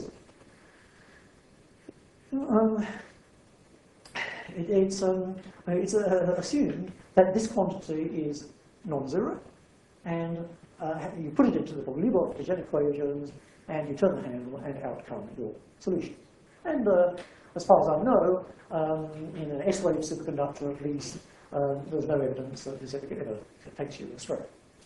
Um, it, it's um, it's uh, assumed that this quantity is non-zero, and uh, you put it into the Bogoliubov-Dezhen equations, and you turn the handle, and out come your solution. And uh, as far as I know, um, in an S-wave superconductor at least, um, there's no evidence that this ever, ever takes you astray.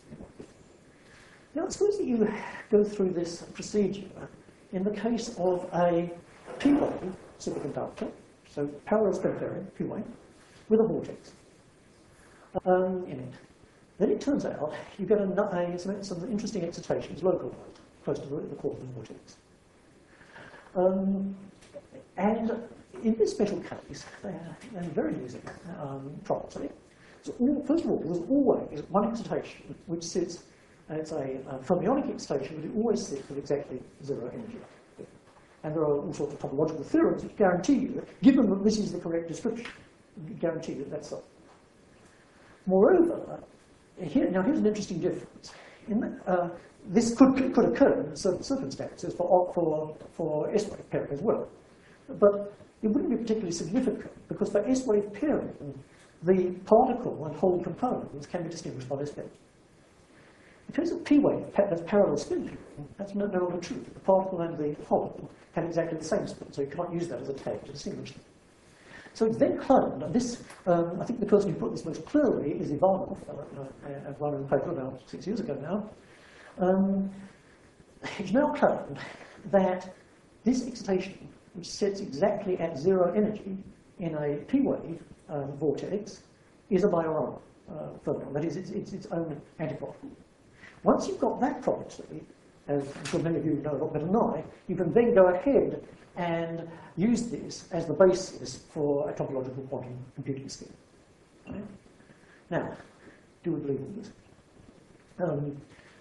Now, suppose that you go through this procedure in the case of a P-wave superconductor, so parallel spin pairing, P-wave, with a vortex um, in it. Then it turns out you get a, a, some, some interesting excitations localized, close to the, the core of the vortex. Um, and in this special case, they have a very amusing um, property. So all, first of all, there's always one excitation which sits, and it's a, a fermionic excitation, but it always sits with exactly zero energy. And there are all sorts of topological theorems which guarantee you that, given that this is the correct description, guarantee that that's so. Moreover, here, now here's an interesting difference. In that, uh, this could, could occur in certain circumstances for, for, for S-wave pairing as well. But it wouldn't be particularly significant, because for S-wave pairing, the particle and whole components can be distinguished by this bit. In terms of P-wave, that's parallel spin pairing, that's no, no longer true. The particle and the whole have exactly the same spin, so you can't use that as a tag to distinguish them. So it's then claimed, and this, um, I think the person who put this most clearly is Ivanov, uh, at one in the paper about six years ago now. Um, it's now claimed that this excitation, which sits exactly at zero energy in a P-wave um, vortex, is a Majorana uh, fermion. That is, it's, it's its own antiparticle. Once you've got that property, as I'm sure many of you know a lot better than I, you can then go ahead and use this as the basis for a topological quantum computing scheme. Right? Now, do we believe in this? Um,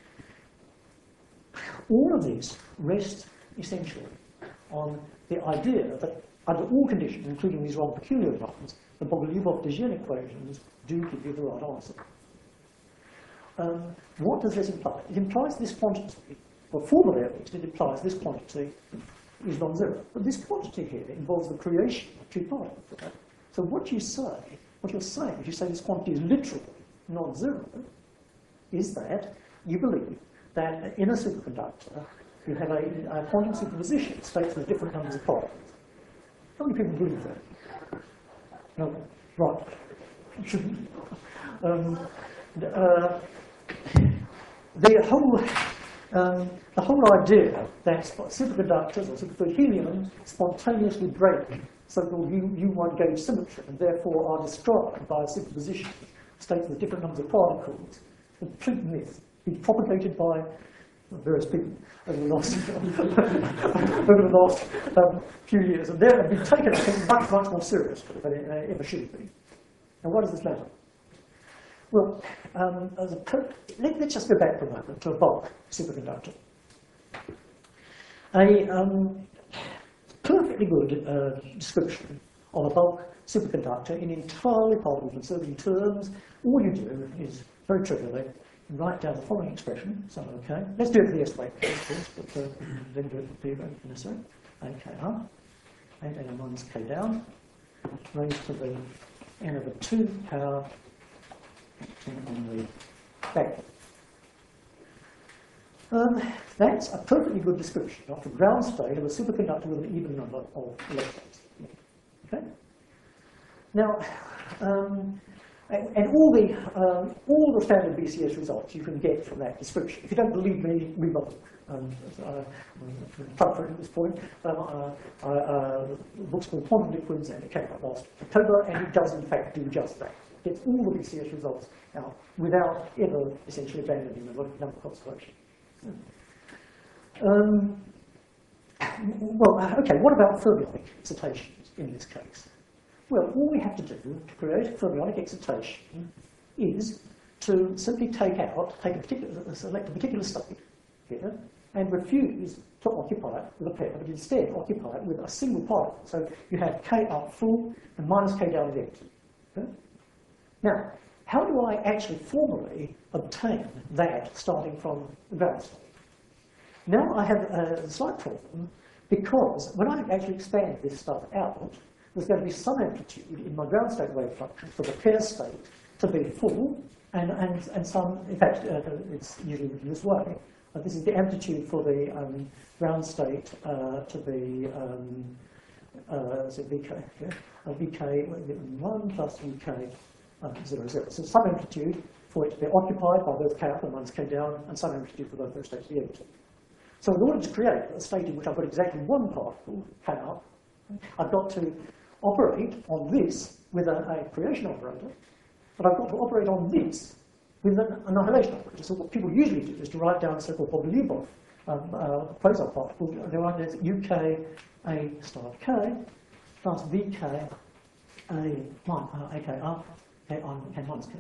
all of this rests essentially on the idea that under all conditions, including these rather peculiar ones, the Bogoliubov-Dezhen equations do give you the right answer. Um, what does this imply? It implies this quantity, well, formally at least, it implies this quantity is non-zero. But this quantity here involves the creation of two particles. Right? So what you say, what you're saying, if you say this quantity is literally non-zero, is that you believe that in a superconductor you have a, a quantum superposition states with different numbers of particles. How many people believe that? No, right. Shouldn't. Um, uh, the whole um, the whole idea that superconductors or superfluid helium spontaneously break so-called U one gauge symmetry and therefore are described by a superposition states with different numbers of particles, a complete myth, been propagated by various people over the last, over the last um, few years, and they have been taken, I think, much, much more seriously than it uh, ever should be. Now, why does this matter? Well, um, as a per let, let's just go back for a moment to a bulk superconductor. A um, perfectly good uh, description of a bulk superconductor in entirely particle conserving terms. All you do is, very trivially, write down the following expression. So, okay, let's do it for the S-wave case first, but uh, then do it for P wave necessary. A K R, eight N minus K down, raised to the n over two power on the back. Um, that's a perfectly good description of the ground state of a superconductor with an even number of electrons. Okay. Now, um, and, and all the um, all the standard B C S results you can get from that description. If you don't believe me, read my book. Um, uh, plug for it at this point. Um, uh, uh, the book's called Quantum Liquids, and it came out last October, and it does in fact do just that. It gets all the B C S results out without ever essentially abandoning the number conservation. Um, well, okay, what about fermionic excitations in this case? Well, all we have to do to create a fermionic excitation is to simply take out, take a particular, select a particular state here, and refuse to occupy it with a pair, but instead occupy it with a single particle. So you have K up full and minus K down is empty. Okay? Now, how do I actually formally obtain that starting from the ground state? Now I have a slight problem, because when I actually expand this stuff out, there's going to be some amplitude in my ground state wave function for the pair state to be full and, and, and some, in fact, uh, it's usually written this way. Uh, this is the amplitude for the um, ground state uh, to be, um, uh, so V K, yeah? uh, V K one plus V K uh, zero, zero. So some amplitude for it to be occupied by both K up and minus K down, and some amplitude for both those states to be empty. So in order to create a state in which I've got exactly one particle, K up, I've got to operate on this with a, a creation operator, but I've got to operate on this with an annihilation operator. So what people usually do is to write down a so-called Bogoliubov um, uh, quasar particle. They write it as U K A star K plus V K A, uh, A K up, K on, K minus K.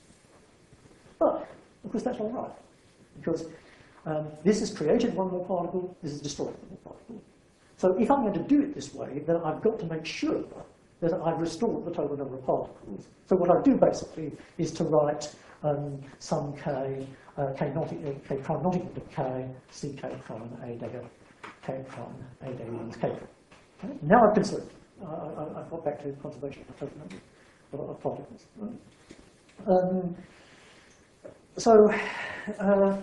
But, of course, that's not right, because um, this has created one more particle, this has destroyed one more particle. So if I'm going to do it this way, then I've got to make sure that I've restored the total number of particles. So what I do basically is to write um, some k, uh, k not uh, k prime not equal to k, c k prime a dagger, k prime a dagger minus k. Okay? Now I've conserved. Uh, I, I've got back to conservation of the total number of, of particles. Um, so, uh,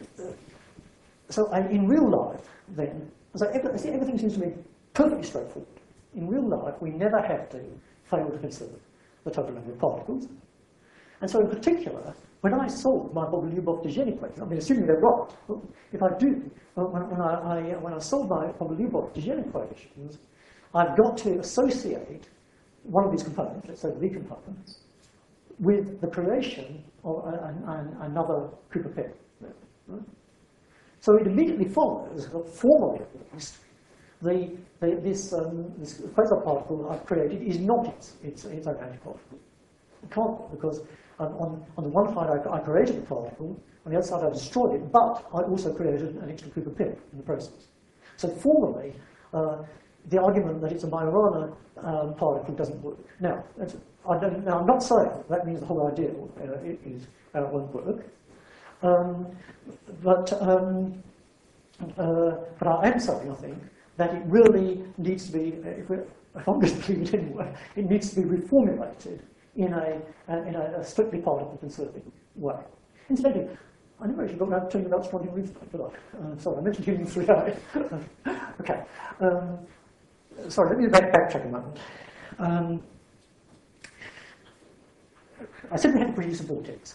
so I, in real life, then. So everything seems to be perfectly straightforward. In real life, we never have to fail to conserve the total number of particles. And so in particular, when I solve my Bogoliubov-Degen equation, I mean, assuming they're right, if I do, when, when, I, I, when I solve my Bogoliubov-Degen equations, I've got to associate one of these components, let's say the V component, with the creation of an, an, another Cooper pair. Right? So it immediately follows, formally at least, the, the, this, um, this quasar particle I've created is not its, its, its own antiparticle. It can't be, because um, on, on the one side I, I created the particle, on the other side I destroyed it, but I also created an extra Cooper pair in the process. So formally, uh, the argument that it's a Majorana um, particle doesn't work. Now, that's, I don't, now, I'm not saying that means the whole idea uh, it is, uh, won't work. Um, but, um, uh, but I am saying, I think, that it really needs to be, if, we're, if I'm going to believe it anyway, it needs to be reformulated in a, uh, in a, a strictly particle conserving way. Incidentally, I never actually got around to telling you about strontium ruthenite, did I? Uh, sorry, I mentioned helium three A. Okay. Um, sorry, let me back, backtrack a moment. Um, I said we had to produce a vortex.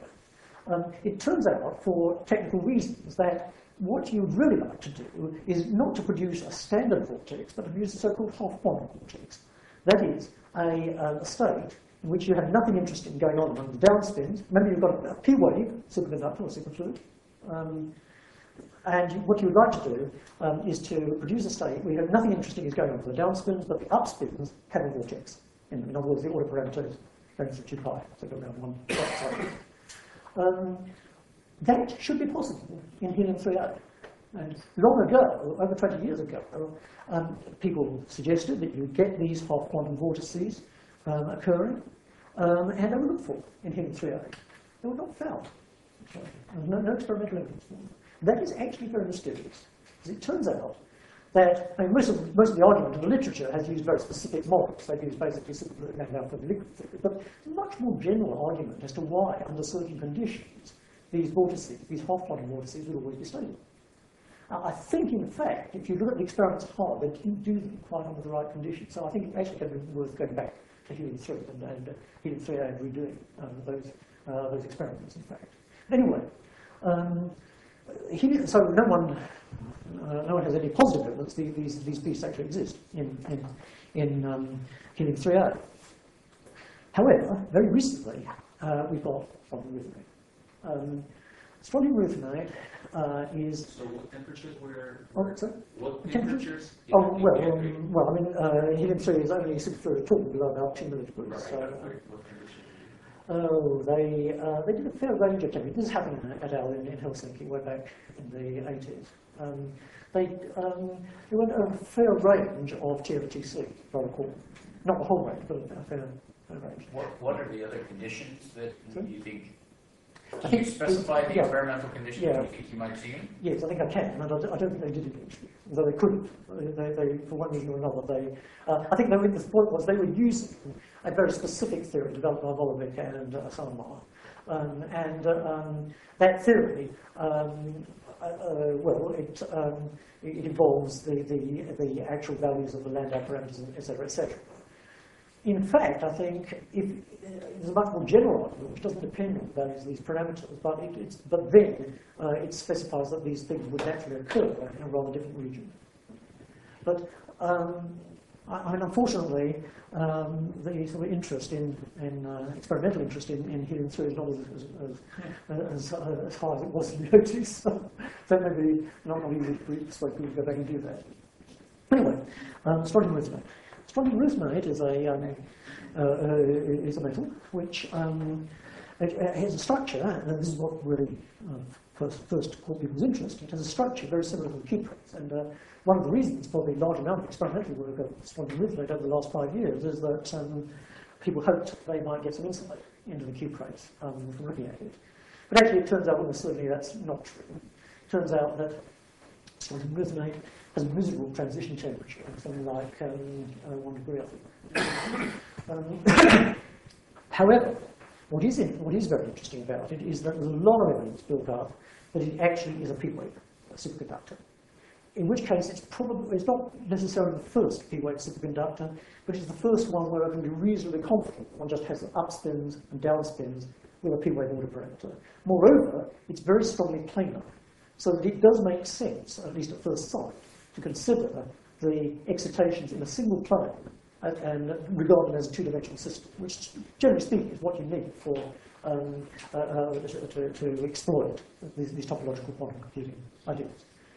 Um, it turns out, for technical reasons, that what you'd really like to do is not to produce a standard vortex, but to produce a so-called half-quantum vortex. That is, a, a state in which you have nothing interesting going on among the downspins. Remember, you've got a p-wave, superconductor or superfluid. Um, and what you would like to do um, is to produce a state where you have nothing interesting is going on for the downspins, but the upspins have a vortex. In, in other words, the order parameters going through two pi, so go around one side. Um, that should be possible in helium three A. And long ago, over twenty years ago, um, people suggested that you get these half-quantum vortices um, occurring, um, and they were looked for in helium three A. They were not found. There was no, no experimental evidence for them. That is actually very mysterious, because it turns out that I mean, most, of, most of the argument in the literature has used very specific models. They've used basically superfluid now for the liquid theory, but a much more general argument as to why, under certain conditions, these vortices, these half-quantum vortices, would always be stable. Now, I think, in fact, if you look at the experiments hard, they didn't do them quite under the right conditions. So I think it actually could be worth going back to helium three and, and uh, helium three A and redoing um, those, uh, those experiments, in fact. Anyway, um, helium, so no one, uh, no one has any positive evidence these, these, these beasts actually exist in, in, in um, helium three A. However, very recently, uh, we've got strontium ruthenate. Um, strontium ruthenate uh, is... So what temperatures were... Oh, sorry? What temperatures? temperatures? Oh, well, um, well, I mean, uh, helium three is only superfluid at all below about two milligauss. Right. So, uh, What temperatures? Oh, they, uh, they did a fair range of temperatures. This happened at Al in, in Helsinki way back in the eighties. Um, they, um, they went a fair range of T F T C, if I recall. Not the whole range, but a fair, fair range. What, what are the other conditions that Sorry? you think I Can think you specify the yeah. experimental conditions Yeah. you think you might see them? Yes, I think I can, and I don't, I don't think they did it actually, although they couldn't. They, they, for one reason or another, they. Uh, I think they were, the point was they were using a very specific theory developed by Volovic and uh, Salomar, um, and uh, um, that theory, um, uh, uh, well, it, um, it involves the, the the actual values of the Landau parameters, et cetera, et cetera. In fact, I think if, uh, there's a much more general argument which doesn't depend on the values of these parameters, but, it, it's, but then uh, it specifies that these things would naturally occur in a rather different region. But um, I, I mean, unfortunately, um, the sort of interest in, in uh, experimental interest in, in helium three is not as, as, as, uh, as high as it was in the eighties, so that may be not easy to persuade people to go back and do that. Anyway, um, strontium ruthenate. Strontium ruthenate is a, um, uh, uh, is a metal which um, it, it has a structure, and this is what really uh, first, first caught people's interest. It has a structure very similar to the cuprates, and uh, one of the reasons for the large amount of experimental work of strontium ruthenate over the last five years is that um, people hoped they might get some insight into the cuprates um, from looking at it. But actually, it turns out almost certainly that's not true. It turns out that strontium ruthenate has a miserable transition temperature, something like um, uh, one degree, I think. Um, however, what is, in, what is very interesting about it is that there's a lot of evidence built up that it actually is a P-wave superconductor. In which case, it's probably it's not necessarily the first P-wave superconductor, but it's the first one where I can be reasonably confident one just has upspins and downspins with a P-wave order parameter. Moreover, it's very strongly planar, so that it does make sense, at least at first sight, to consider the excitations in a single plane and, and regard them as a two-dimensional system, which, generally speaking, is what you need for um, uh, uh, to, to exploit these, these topological quantum computing ideas.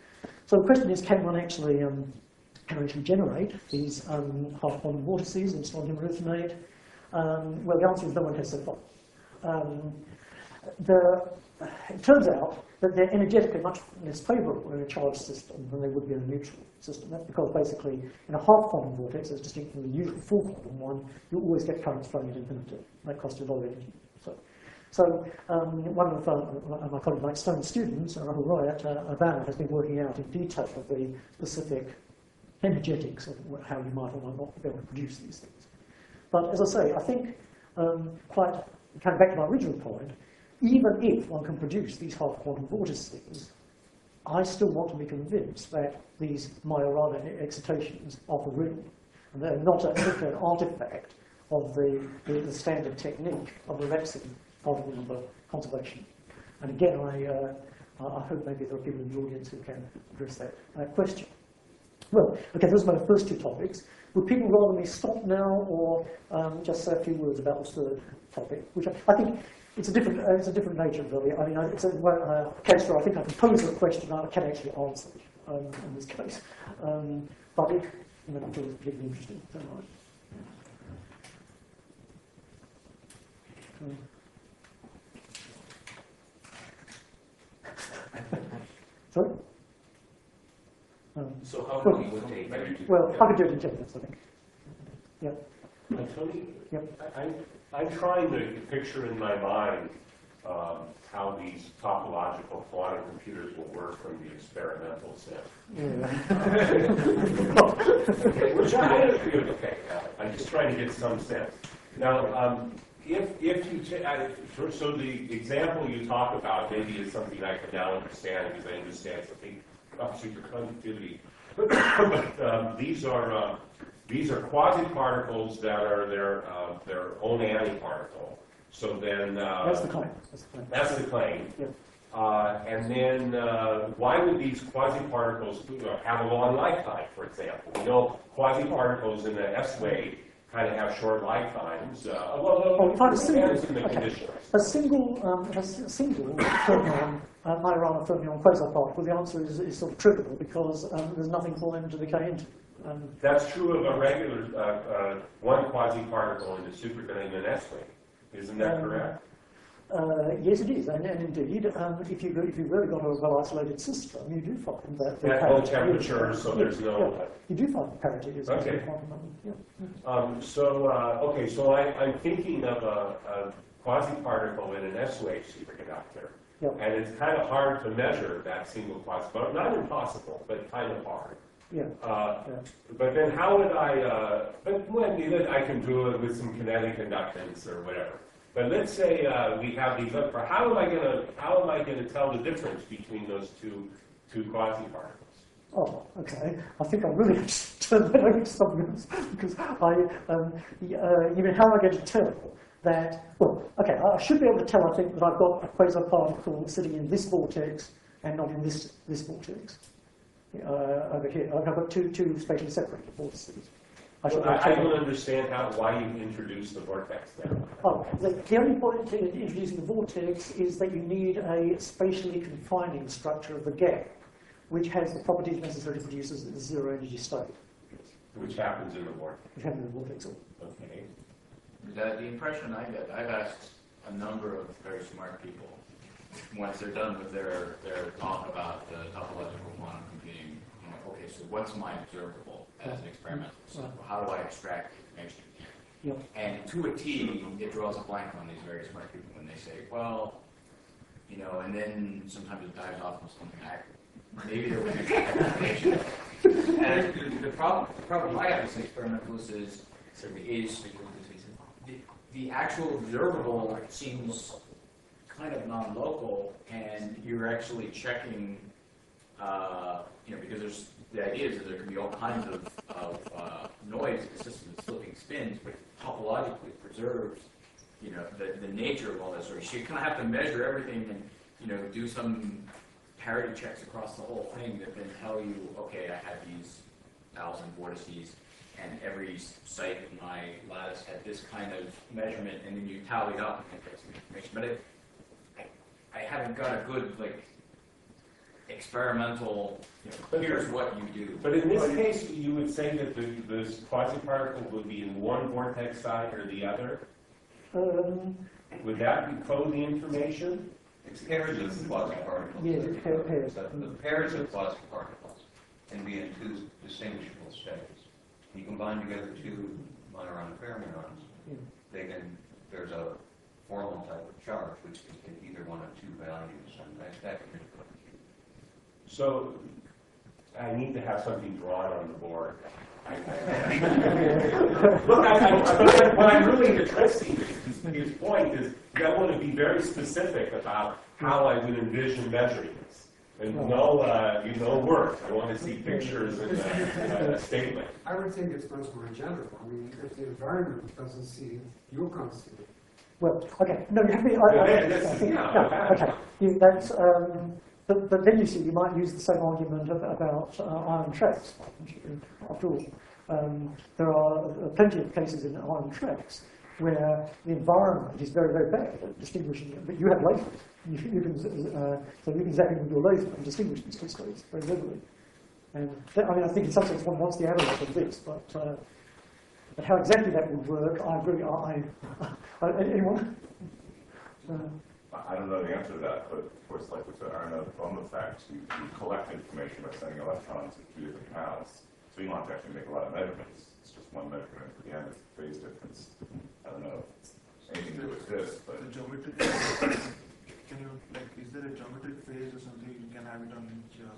So the question is, can one actually, um, can one actually generate these um, half-quantum vortices in strontium ruthenate? Um, well, the answer is no one has so far. Um, the, it turns out that they're energetically much less favourable in a charged system than they would be in a neutral system. That's because basically in a half-quantum vortex, as distinct from the usual full-quantum one, you always get currents flowing at infinity. That costs you a lot of energy. So, so um, one of uh, my colleague Mike Stone's students, uh, Rahul Roy at uh, Havana, has been working out in detail of the specific energetics of how you might or might not be able to produce these things. But as I say, I think um, quite, coming back to my original point, even if one can produce these half-quantum vortices, I still want to be convinced that these Majorana excitations are for real, and they're not a, an artifact of the, the, the standard technique of relaxing particle number conservation. And again, I, uh, I hope maybe there are people in the audience who can address that uh, question. Well, okay, those are my first two topics. Would people rather me stop now or um, just say a few words about the third topic, which I, I think it's a different, uh, it's a different nature, really. I mean, I, it's a uh, case where I think I can pose a question and I can actually answer it um, in this case. Um, but if you know, I'm sure it's particularly interesting. So, right. um, Sorry? Um, So how well, long it would take? maybe to- well, I could do it in ten minutes, I think. Yeah. Uh, Tony, Yep. I, I'm, I'm trying to picture in my mind um, how these topological quantum computers will work from the experimental sense. Yeah. Okay, which I agree with. Okay, uh, I'm just trying to get some sense. Now, um, if if you ta- I, so, so the example you talk about maybe is something I can now understand because I understand something about superconductivity. But um, these are uh, these are quasi-particles that are their uh, their own antiparticle. So then uh, That's the claim. That's the claim. that's the claim. Yeah. Uh, and then, uh, why would these quasi-particles have a long lifetime, for example? We know quasi-particles in the S-wave kind of have short lifetimes. Uh, well, Oh, if I it was depends single, on the okay. conditions. A single, um, a s- single fermion, uh, Majorana fermion quasi-particle, the answer is, is sort of trivial because um, there's nothing for them to decay into. Um, That's true of a regular, uh, uh, one quasi-particle in the superconductor in an S-wave. Isn't that Um, correct? Uh, yes, it is, and, and indeed, um, if you if you've really got a well-isolated system, you do find that the At low parity- temperature, so there's yeah, no- yeah, you do find parity is Okay. quantum number. Yeah. Um, so, uh, okay, so I, I'm thinking of a, quasi-particle in an S wave superconductor. Yep. And it's kind of hard to measure that single quasi-particle, not impossible, but kind of hard. Yeah. Uh, Yeah. But then how would I, uh, but when, then I can do it with some kinetic inductance or whatever. But let's say uh, we have these, other- how am I going to, how am I going to tell the difference between those two, two quasi-particles? Oh, okay. I think I really have to turn that over to someone else because I, um, y- uh, you mean how am I going to tell that? Well, okay, I should be able to tell. I think that I've got a quasi-particle sitting in this vortex and not in this this vortex uh, over here. I've got two two spatially separated vortices. I should Well, be able to I, I tell don't that. understand how, why you introduced the vortex there. Oh, the, the only point in introducing the vortex is that you need a spatially confining structure of the gap, which has the properties necessary to produce a zero energy state, Which happens in the vortex. which happens in the vortex. Okay. The, the impression I get, I've asked a number of very smart people, once they're done with their, their talk about the topological quantum computing, you know, okay, so what's my observable as an experimental? So how do I extract information? Yep. And to a T, it draws a blank on these very smart people when they say, well, you know, and then sometimes it dives off on something I, maybe there was an explanation. And the, the problem, the problem I have as an experimentalist is, is the, the actual observable seems kind of non-local, and you're actually checking, uh, you know, because there's the idea is that there can be all kinds of, of uh, noise in the system and slipping spins, but topologically preserves, you know, the, the nature of all that sort of shit. You kind of have to measure everything and, you know, do some parity checks across the whole thing that then tell you, okay, I had these thousand vortices, and every site in my lattice had this kind of measurement, and then you tally it up and get some information. But it, I, I haven't got a good, like, experimental, you know, here's what you do. But in this case, you would say that the, this quasi-particle would be in one vortex side or the other? Um, Would that be code the information? It's pairs of quasi-particles. Yes, it's pair- pairs. So the pairs of quasi-particles can be in two distinguishable states. You combine together two Majorana fermions, Yeah. they can, there's a formal type of charge which can take either one of two values, and that, that can be put. So I need to have something drawn on the board. I- Look, I, I, I- what I'm really addressing his point is that I want to be very specific about how I would envision measuring this. And no, uh, you know, work. I want to see pictures and a, a statement. I would think it's much more general. I mean, if the environment doesn't see it, you can't see it. well, okay. No, you have me. I, I, Yeah, that's- I think, yeah. no, okay. You, that's. Um, but, but then you see, you might use the same argument ab- about uh, iron tracks. After all, um, there are uh, plenty of cases in iron tracks where the environment is very, very bad at distinguishing it, but you have lasers. You, you can, uh, so you can zap in with your laser and distinguish these two states very readily. And that, I mean, I think in some sense one wants the analog of this, but uh, but how exactly that would work, I agree. I, I, anyone? Uh, I don't know the answer to that, but of course, like with the Arnaud foam effect, you, you collect information by sending electrons to two different paths, so you don't have to actually make a lot of measurements. It's just one measurement for the end, it's the phase difference. I don't know if it's anything to do with this, but The geometric phase, can you, like, is there a geometric phase or something you can have it on each? Uh,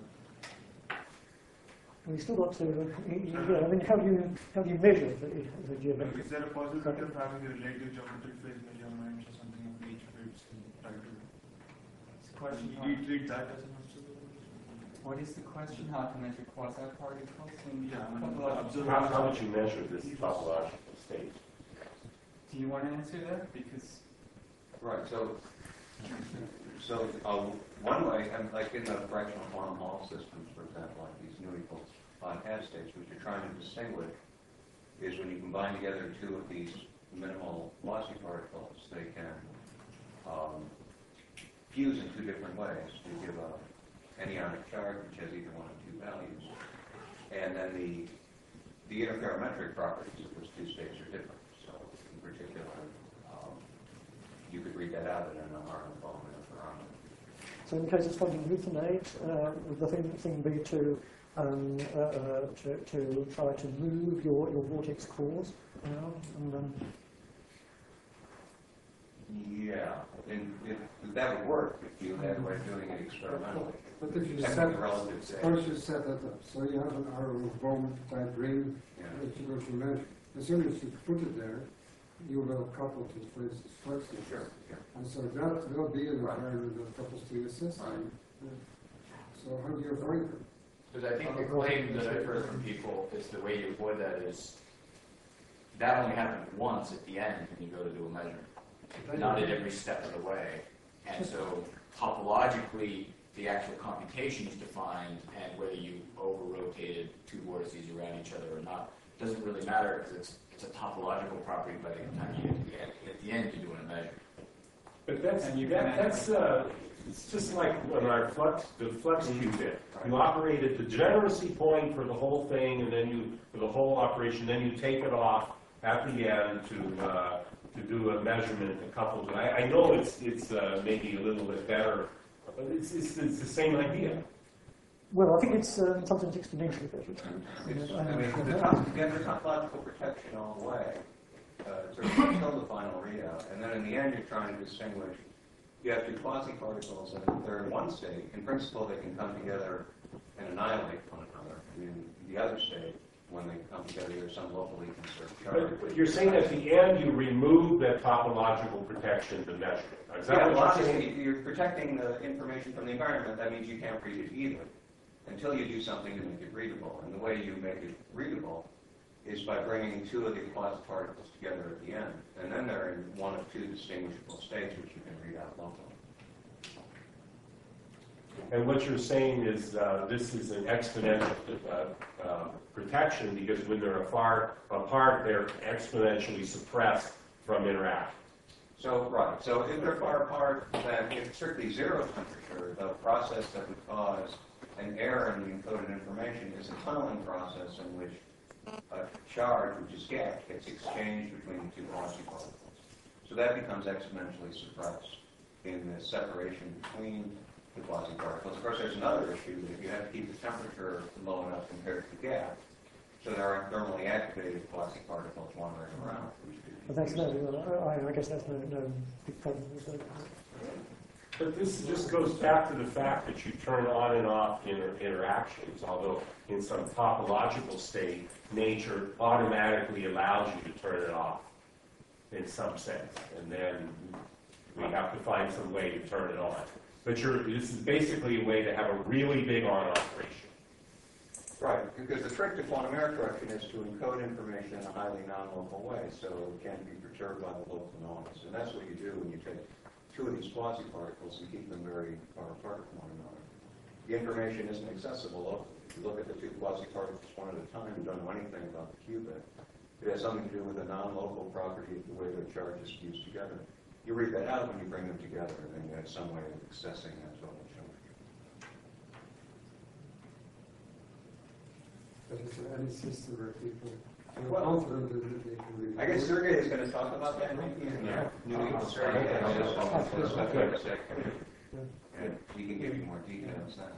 we still got to. Yeah, I mean, how do you how do you measure the, the like, geometry? is there a possibility of having a relative geometric phase measurements or something of each phase and try to Question, do you treat that as an observable? what is the question? How to measure quasi-particles in Yeah, I mean, topological- How, how would you measure this topological state? Do you want to answer that? Because Right, so, so uh, one way, and like in the fractional quantum Hall systems, for example, like these new equals five half states, what you're trying to distinguish is when you combine together two of these minimal lossy particles, they can um, fuse in two different ways to give a anionic charge which has either one of two values. And then the the interferometric properties of those two states are different. So in particular, um, you could read that out in an Arnaud foam interferometer. So in the case of spontaneous glutamate, uh, would the thing, thing be to, um, uh, uh, to to try to move your, your vortex cores around? And, um, Yeah, and it, that would work if you had a way of doing it experimentally. But if you Checking set, the relative stage. first you set that up, so you have an arrow bone type ring Yeah. that you go to measure. As soon as you put it there, you will couple to, for instance, fluxes. Sure, sure. And so that will be an Right. environment that couples to your system. Right. Yeah. So how do you avoid it? Because I think the claim that I've heard from people is the way you avoid that is, that only happens once at the end when you go to do a measurement, not at every step of the way. And so topologically, the actual computation is defined, and whether you over-rotated two vortices around each other or not, doesn't really matter, because it's, it's a topological property by the time you get to the end. At the end, you're doing a measure. But that's, that, that's, uh, it's just like when our flux, the flux qubit. You operate at the degeneracy point for the whole thing, and then you, for the whole operation, then you take it off at the end to, uh, to do a measurement a couple of, I, I know it's, it's, uh, maybe a little bit better, but it's, it's, it's the same idea. Well, I think it's um, sometimes exponentially better. It's, I mean, the top, again, the topological protection all the way, uh, sort of until the final readout, and then in the end, you're trying to distinguish. You have two quasi-particles, and they're in one state. In principle, they can come together and annihilate one another. In the other state, when they come together, there's some locally conserved charge. But you're saying at the end, you remove that topological protection to measure it. Is that Yeah, what well, you're saying? obviously, you're protecting the information from the environment. That means you can't read it either until you do something to make it readable. And the way you make it readable is by bringing two of the quasi-particles together at the end. And then they're in one of two distinguishable states, which you can read out locally. And what you're saying is uh, this is an exponential uh, uh, protection, because when they're far apart, they're exponentially suppressed from interaction. So, right. So if they're far apart, then if strictly zero temperature, the process that would cause an error in the encoded information is a tunneling process in which a charge, which is gas, gets exchanged between the two quasi-particles. So that becomes exponentially suppressed in the separation between the quasi-particles. Of course, there's another issue that you have to keep the temperature low enough compared to gas, so there are thermally activated quasi-particles wandering around. But that's no, I, I guess that's no, no big problem. So. But this just goes back to the fact that you turn on and off inter interactions, although in some topological state, nature automatically allows you to turn it off in some sense, and then we have to find some way to turn it on. But you're, this is basically a way to have a really big on operation. Right, because the trick to quantum error correction is to encode information in a highly non-local way, so it can't be perturbed by the local noise. And that's what you do when you take two of these quasi-particles and keep them very far apart from one another. The information isn't accessible locally. If you look at the two quasi-particles one at a time and don't know anything about the qubit, it has something to do with a non-local property of the way the charges fuse together. You read that out when you bring them together, and then you have some way of accessing that total temperature. But it's any system where people feel Well, confident that they can read. I guess Sergey is going to talk about that maybe in the New Eagle Sergey. And he can give you more details then.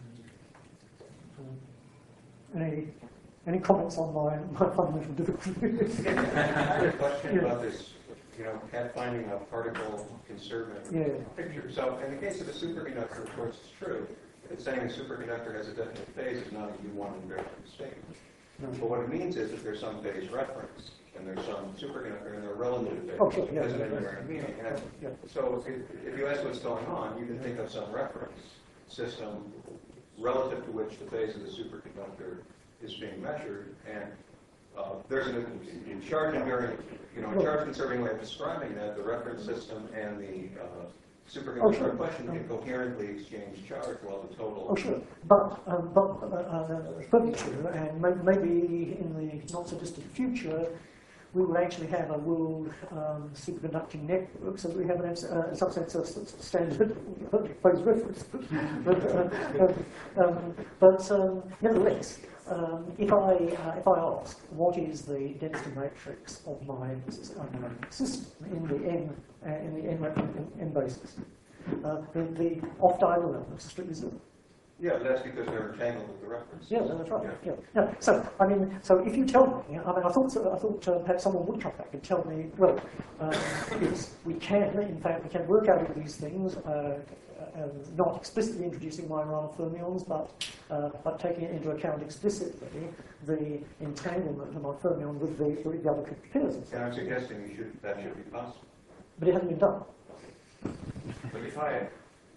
Any, any comments on my, my fundamental difficulty? I have a question about this, you know, cat finding a particle conserving Yeah. picture. So in the case of a superconductor, of course, it's true. It's saying a superconductor has a definite phase is not a U one invariant state. No. But what it means is that there's some phase reference, and there's some superconductor, and there are relative phase. Oh, sure, yeah, It doesn't yeah, have yeah. invariant meaning. And Yeah. so if, if you ask what's going on, you can think of some reference system relative to which the phase of the superconductor is being measured, and uh, there's an in charge invariant, you know, a charge conserving way of describing that. The reference system and the uh, superconductor Oh, sure. in question can coherently exchange charge while the total. Oh, sure. But, um, but uh, uh, it's perfectly true, and may maybe in the not-so-distant future, we will actually have a world um, superconducting network, so we have an, uh, in some sense a standard phase reference. but uh, um, but um, nevertheless, um, if I uh, if I ask what is the density matrix of my uh, system in the n uh, in the n, n, n basis, uh, the, the off-diagonal elements are strictly zero. Yeah, that's because they're entangled with the reference. Yeah, that's right. Yeah. Yeah. No, so, I mean, so if you tell me, I mean, I thought, I thought uh, perhaps someone would come back and tell me, well, um, yes, we can, in fact, we can work out all these things, uh, um, not explicitly introducing Majorana fermions, but uh, but taking into account explicitly the entanglement of my fermion with the, with the other pairs. And I'm suggesting you should, that should be possible. But it hasn't been done. But if I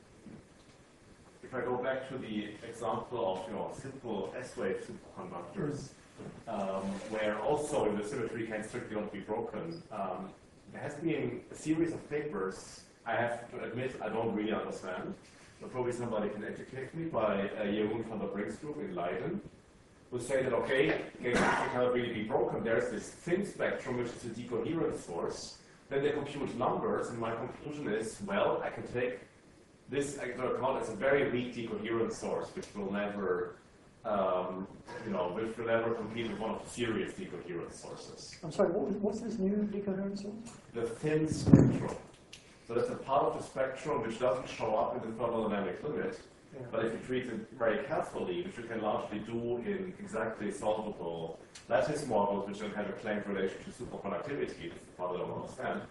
if I go back to the example of you know simple S-wave superconductors, um, where also the symmetry can strictly not be broken, um, there has been a series of papers. I have to admit I don't really understand, but probably somebody can educate me, by uh, Jeroen van der Brink's group in Leiden, who say that okay, gates cannot really be broken. There's this thin spectrum which is a decoherence source. Then they compute numbers, and my conclusion is, well, I can take this into account as a very weak decoherence source, which will never, um, you know, which will never compete with one of the serious decoherence sources. I'm sorry, what, what's this new decoherence source? The thin spectrum. So that's a part of the spectrum which doesn't show up in the thermodynamic limit, Yeah. but if you treat it very carefully, which you can largely do in exactly solvable lattice models, which don't have a claimed relation to superconductivity, that's the part I don't understand,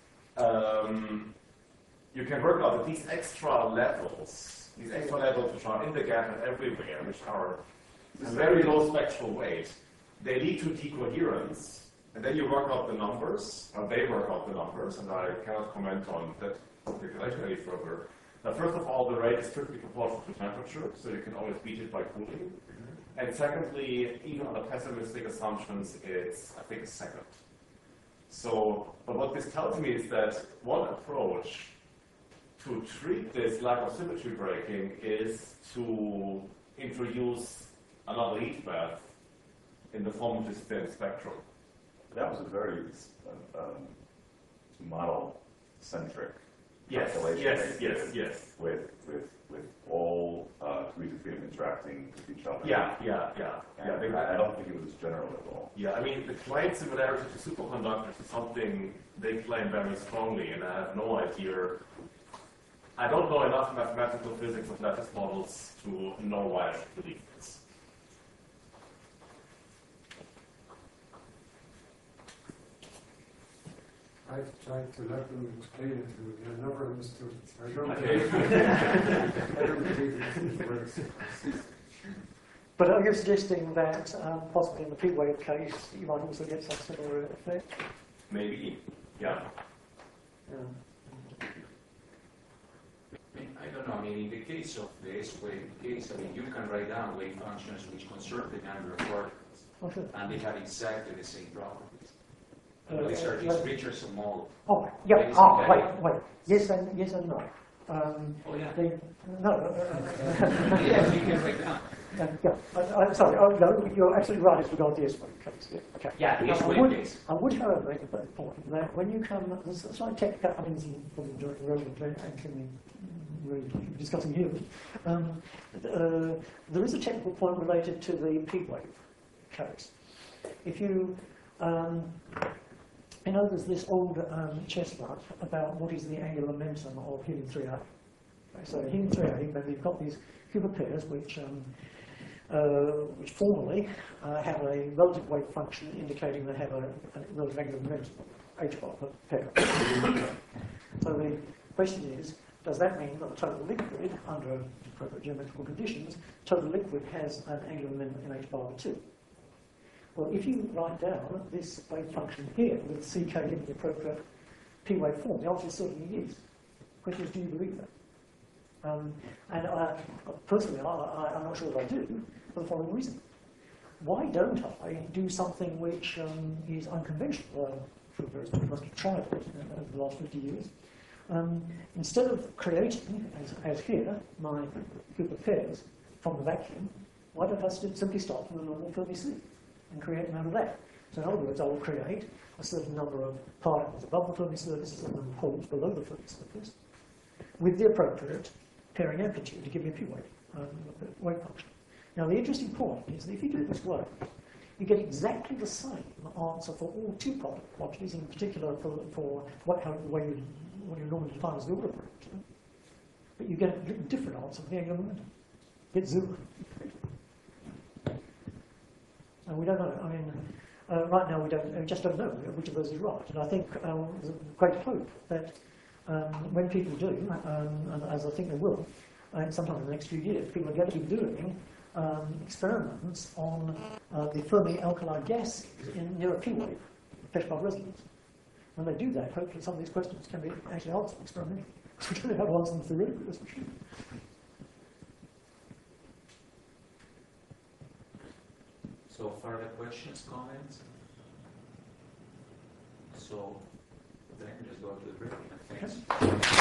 um, you can work out that these extra levels, these extra levels which are in the gap and everywhere, which are a very low spectral weight, they lead to decoherence. And then you work out the numbers, or they work out the numbers, and I cannot comment on that calculation any further. Now, first of all, the rate is strictly proportional to temperature, so you can always beat it by cooling. And secondly, even under pessimistic assumptions, it's, I think, a second. So, but what this tells me is that one approach to treat this lack of symmetry breaking is to introduce another heat bath in the form of this thin spectrum. That was a very um, model-centric Yes, calculation. yes, they yes, did yes. With, with, with all uh, degrees of freedom interacting with each other. Yeah, yeah, yeah. yeah And they, I, I don't think it was general at all. yeah, I mean, the claimed similarity to superconductors is something they claim very strongly, and I have no idea. I don't know enough mathematical physics of lattice models to know why I should believe this. I've tried to let them explain it to me, I've never understood it. I don't Okay. believe I don't believe it works. But are you suggesting that um, possibly in the P-wave case you might also get some similar effect? Maybe, yeah. Yeah. I don't know, I mean, in the case of the S-wave case, I mean, you can write down wave functions which conserve the number of particles, Okay. and they have exactly the same properties. Uh, These are uh, just Richardson model. Oh, yeah. Basically, Ah, wait, that- wait. Yes and yes and no. Um, Oh, yeah. the, no. Uh, Yeah, you can write down. uh, yeah. I, I'm sorry. Oh, no, you're absolutely right as regards the S-wave case. Yeah. Okay. Yeah, the Now, I S-wave would, case. I would, however, make a point that when you come, there's a slight technical, I mean, this is probably directly relevant, actually, really discussing here. Um, uh, there is a technical point related to the P-wave case. If you, um, you know, there's this old um, chestnut about what is the angular momentum of helium three A. Okay, so helium three A, when we've got these Hubert pairs which, um, uh, which formally uh, have a relative wave function indicating they have a, a relative angular momentum, h bar per pair. So the question is, does that mean that the total liquid, under appropriate geometrical conditions, total liquid has an angular momentum in h bar two? Well, if you write down this wave function here with C K in the appropriate P-wave form, the answer is certainly yes. The question is, do you believe that? Um, and I, personally, I, I, I'm not sure that I do, for the following reason. Why don't I do something which um, is unconventional? Uh, for various people must have tried it uh, over the last fifty years. Um, instead of creating, as, as here, my group of pairs from the vacuum, why don't I st simply start from the normal Fermi sleeve and create them out of that? So in other words, I will create a certain number of particles above the Fermi surface, a certain number of holes below the Fermi surface, with the appropriate pairing amplitude to give me a P-wave um, wave function. Now the interesting point is that if you do it this way, you get exactly the same answer for all two particle quantities, in particular for, for what, how, the way you, what you normally define as the order parameter. But you get a different answer for the angular momentum. Get zero. And we don't know. I mean, uh, right now we don't. We just don't know which of those is right. And I think um, there's a great hope that um, when people do, um, and as I think they will, uh, sometime in the next few years, people are going to be doing um, experiments on uh, the Fermi alkali gases in near a P wave, pressure buffer resonance. When they do that, hopefully some of these questions can be actually answered experimentally. We don't have to answer them theoretically, that's for sure. So further questions, comments? So then just go to the break. Thanks.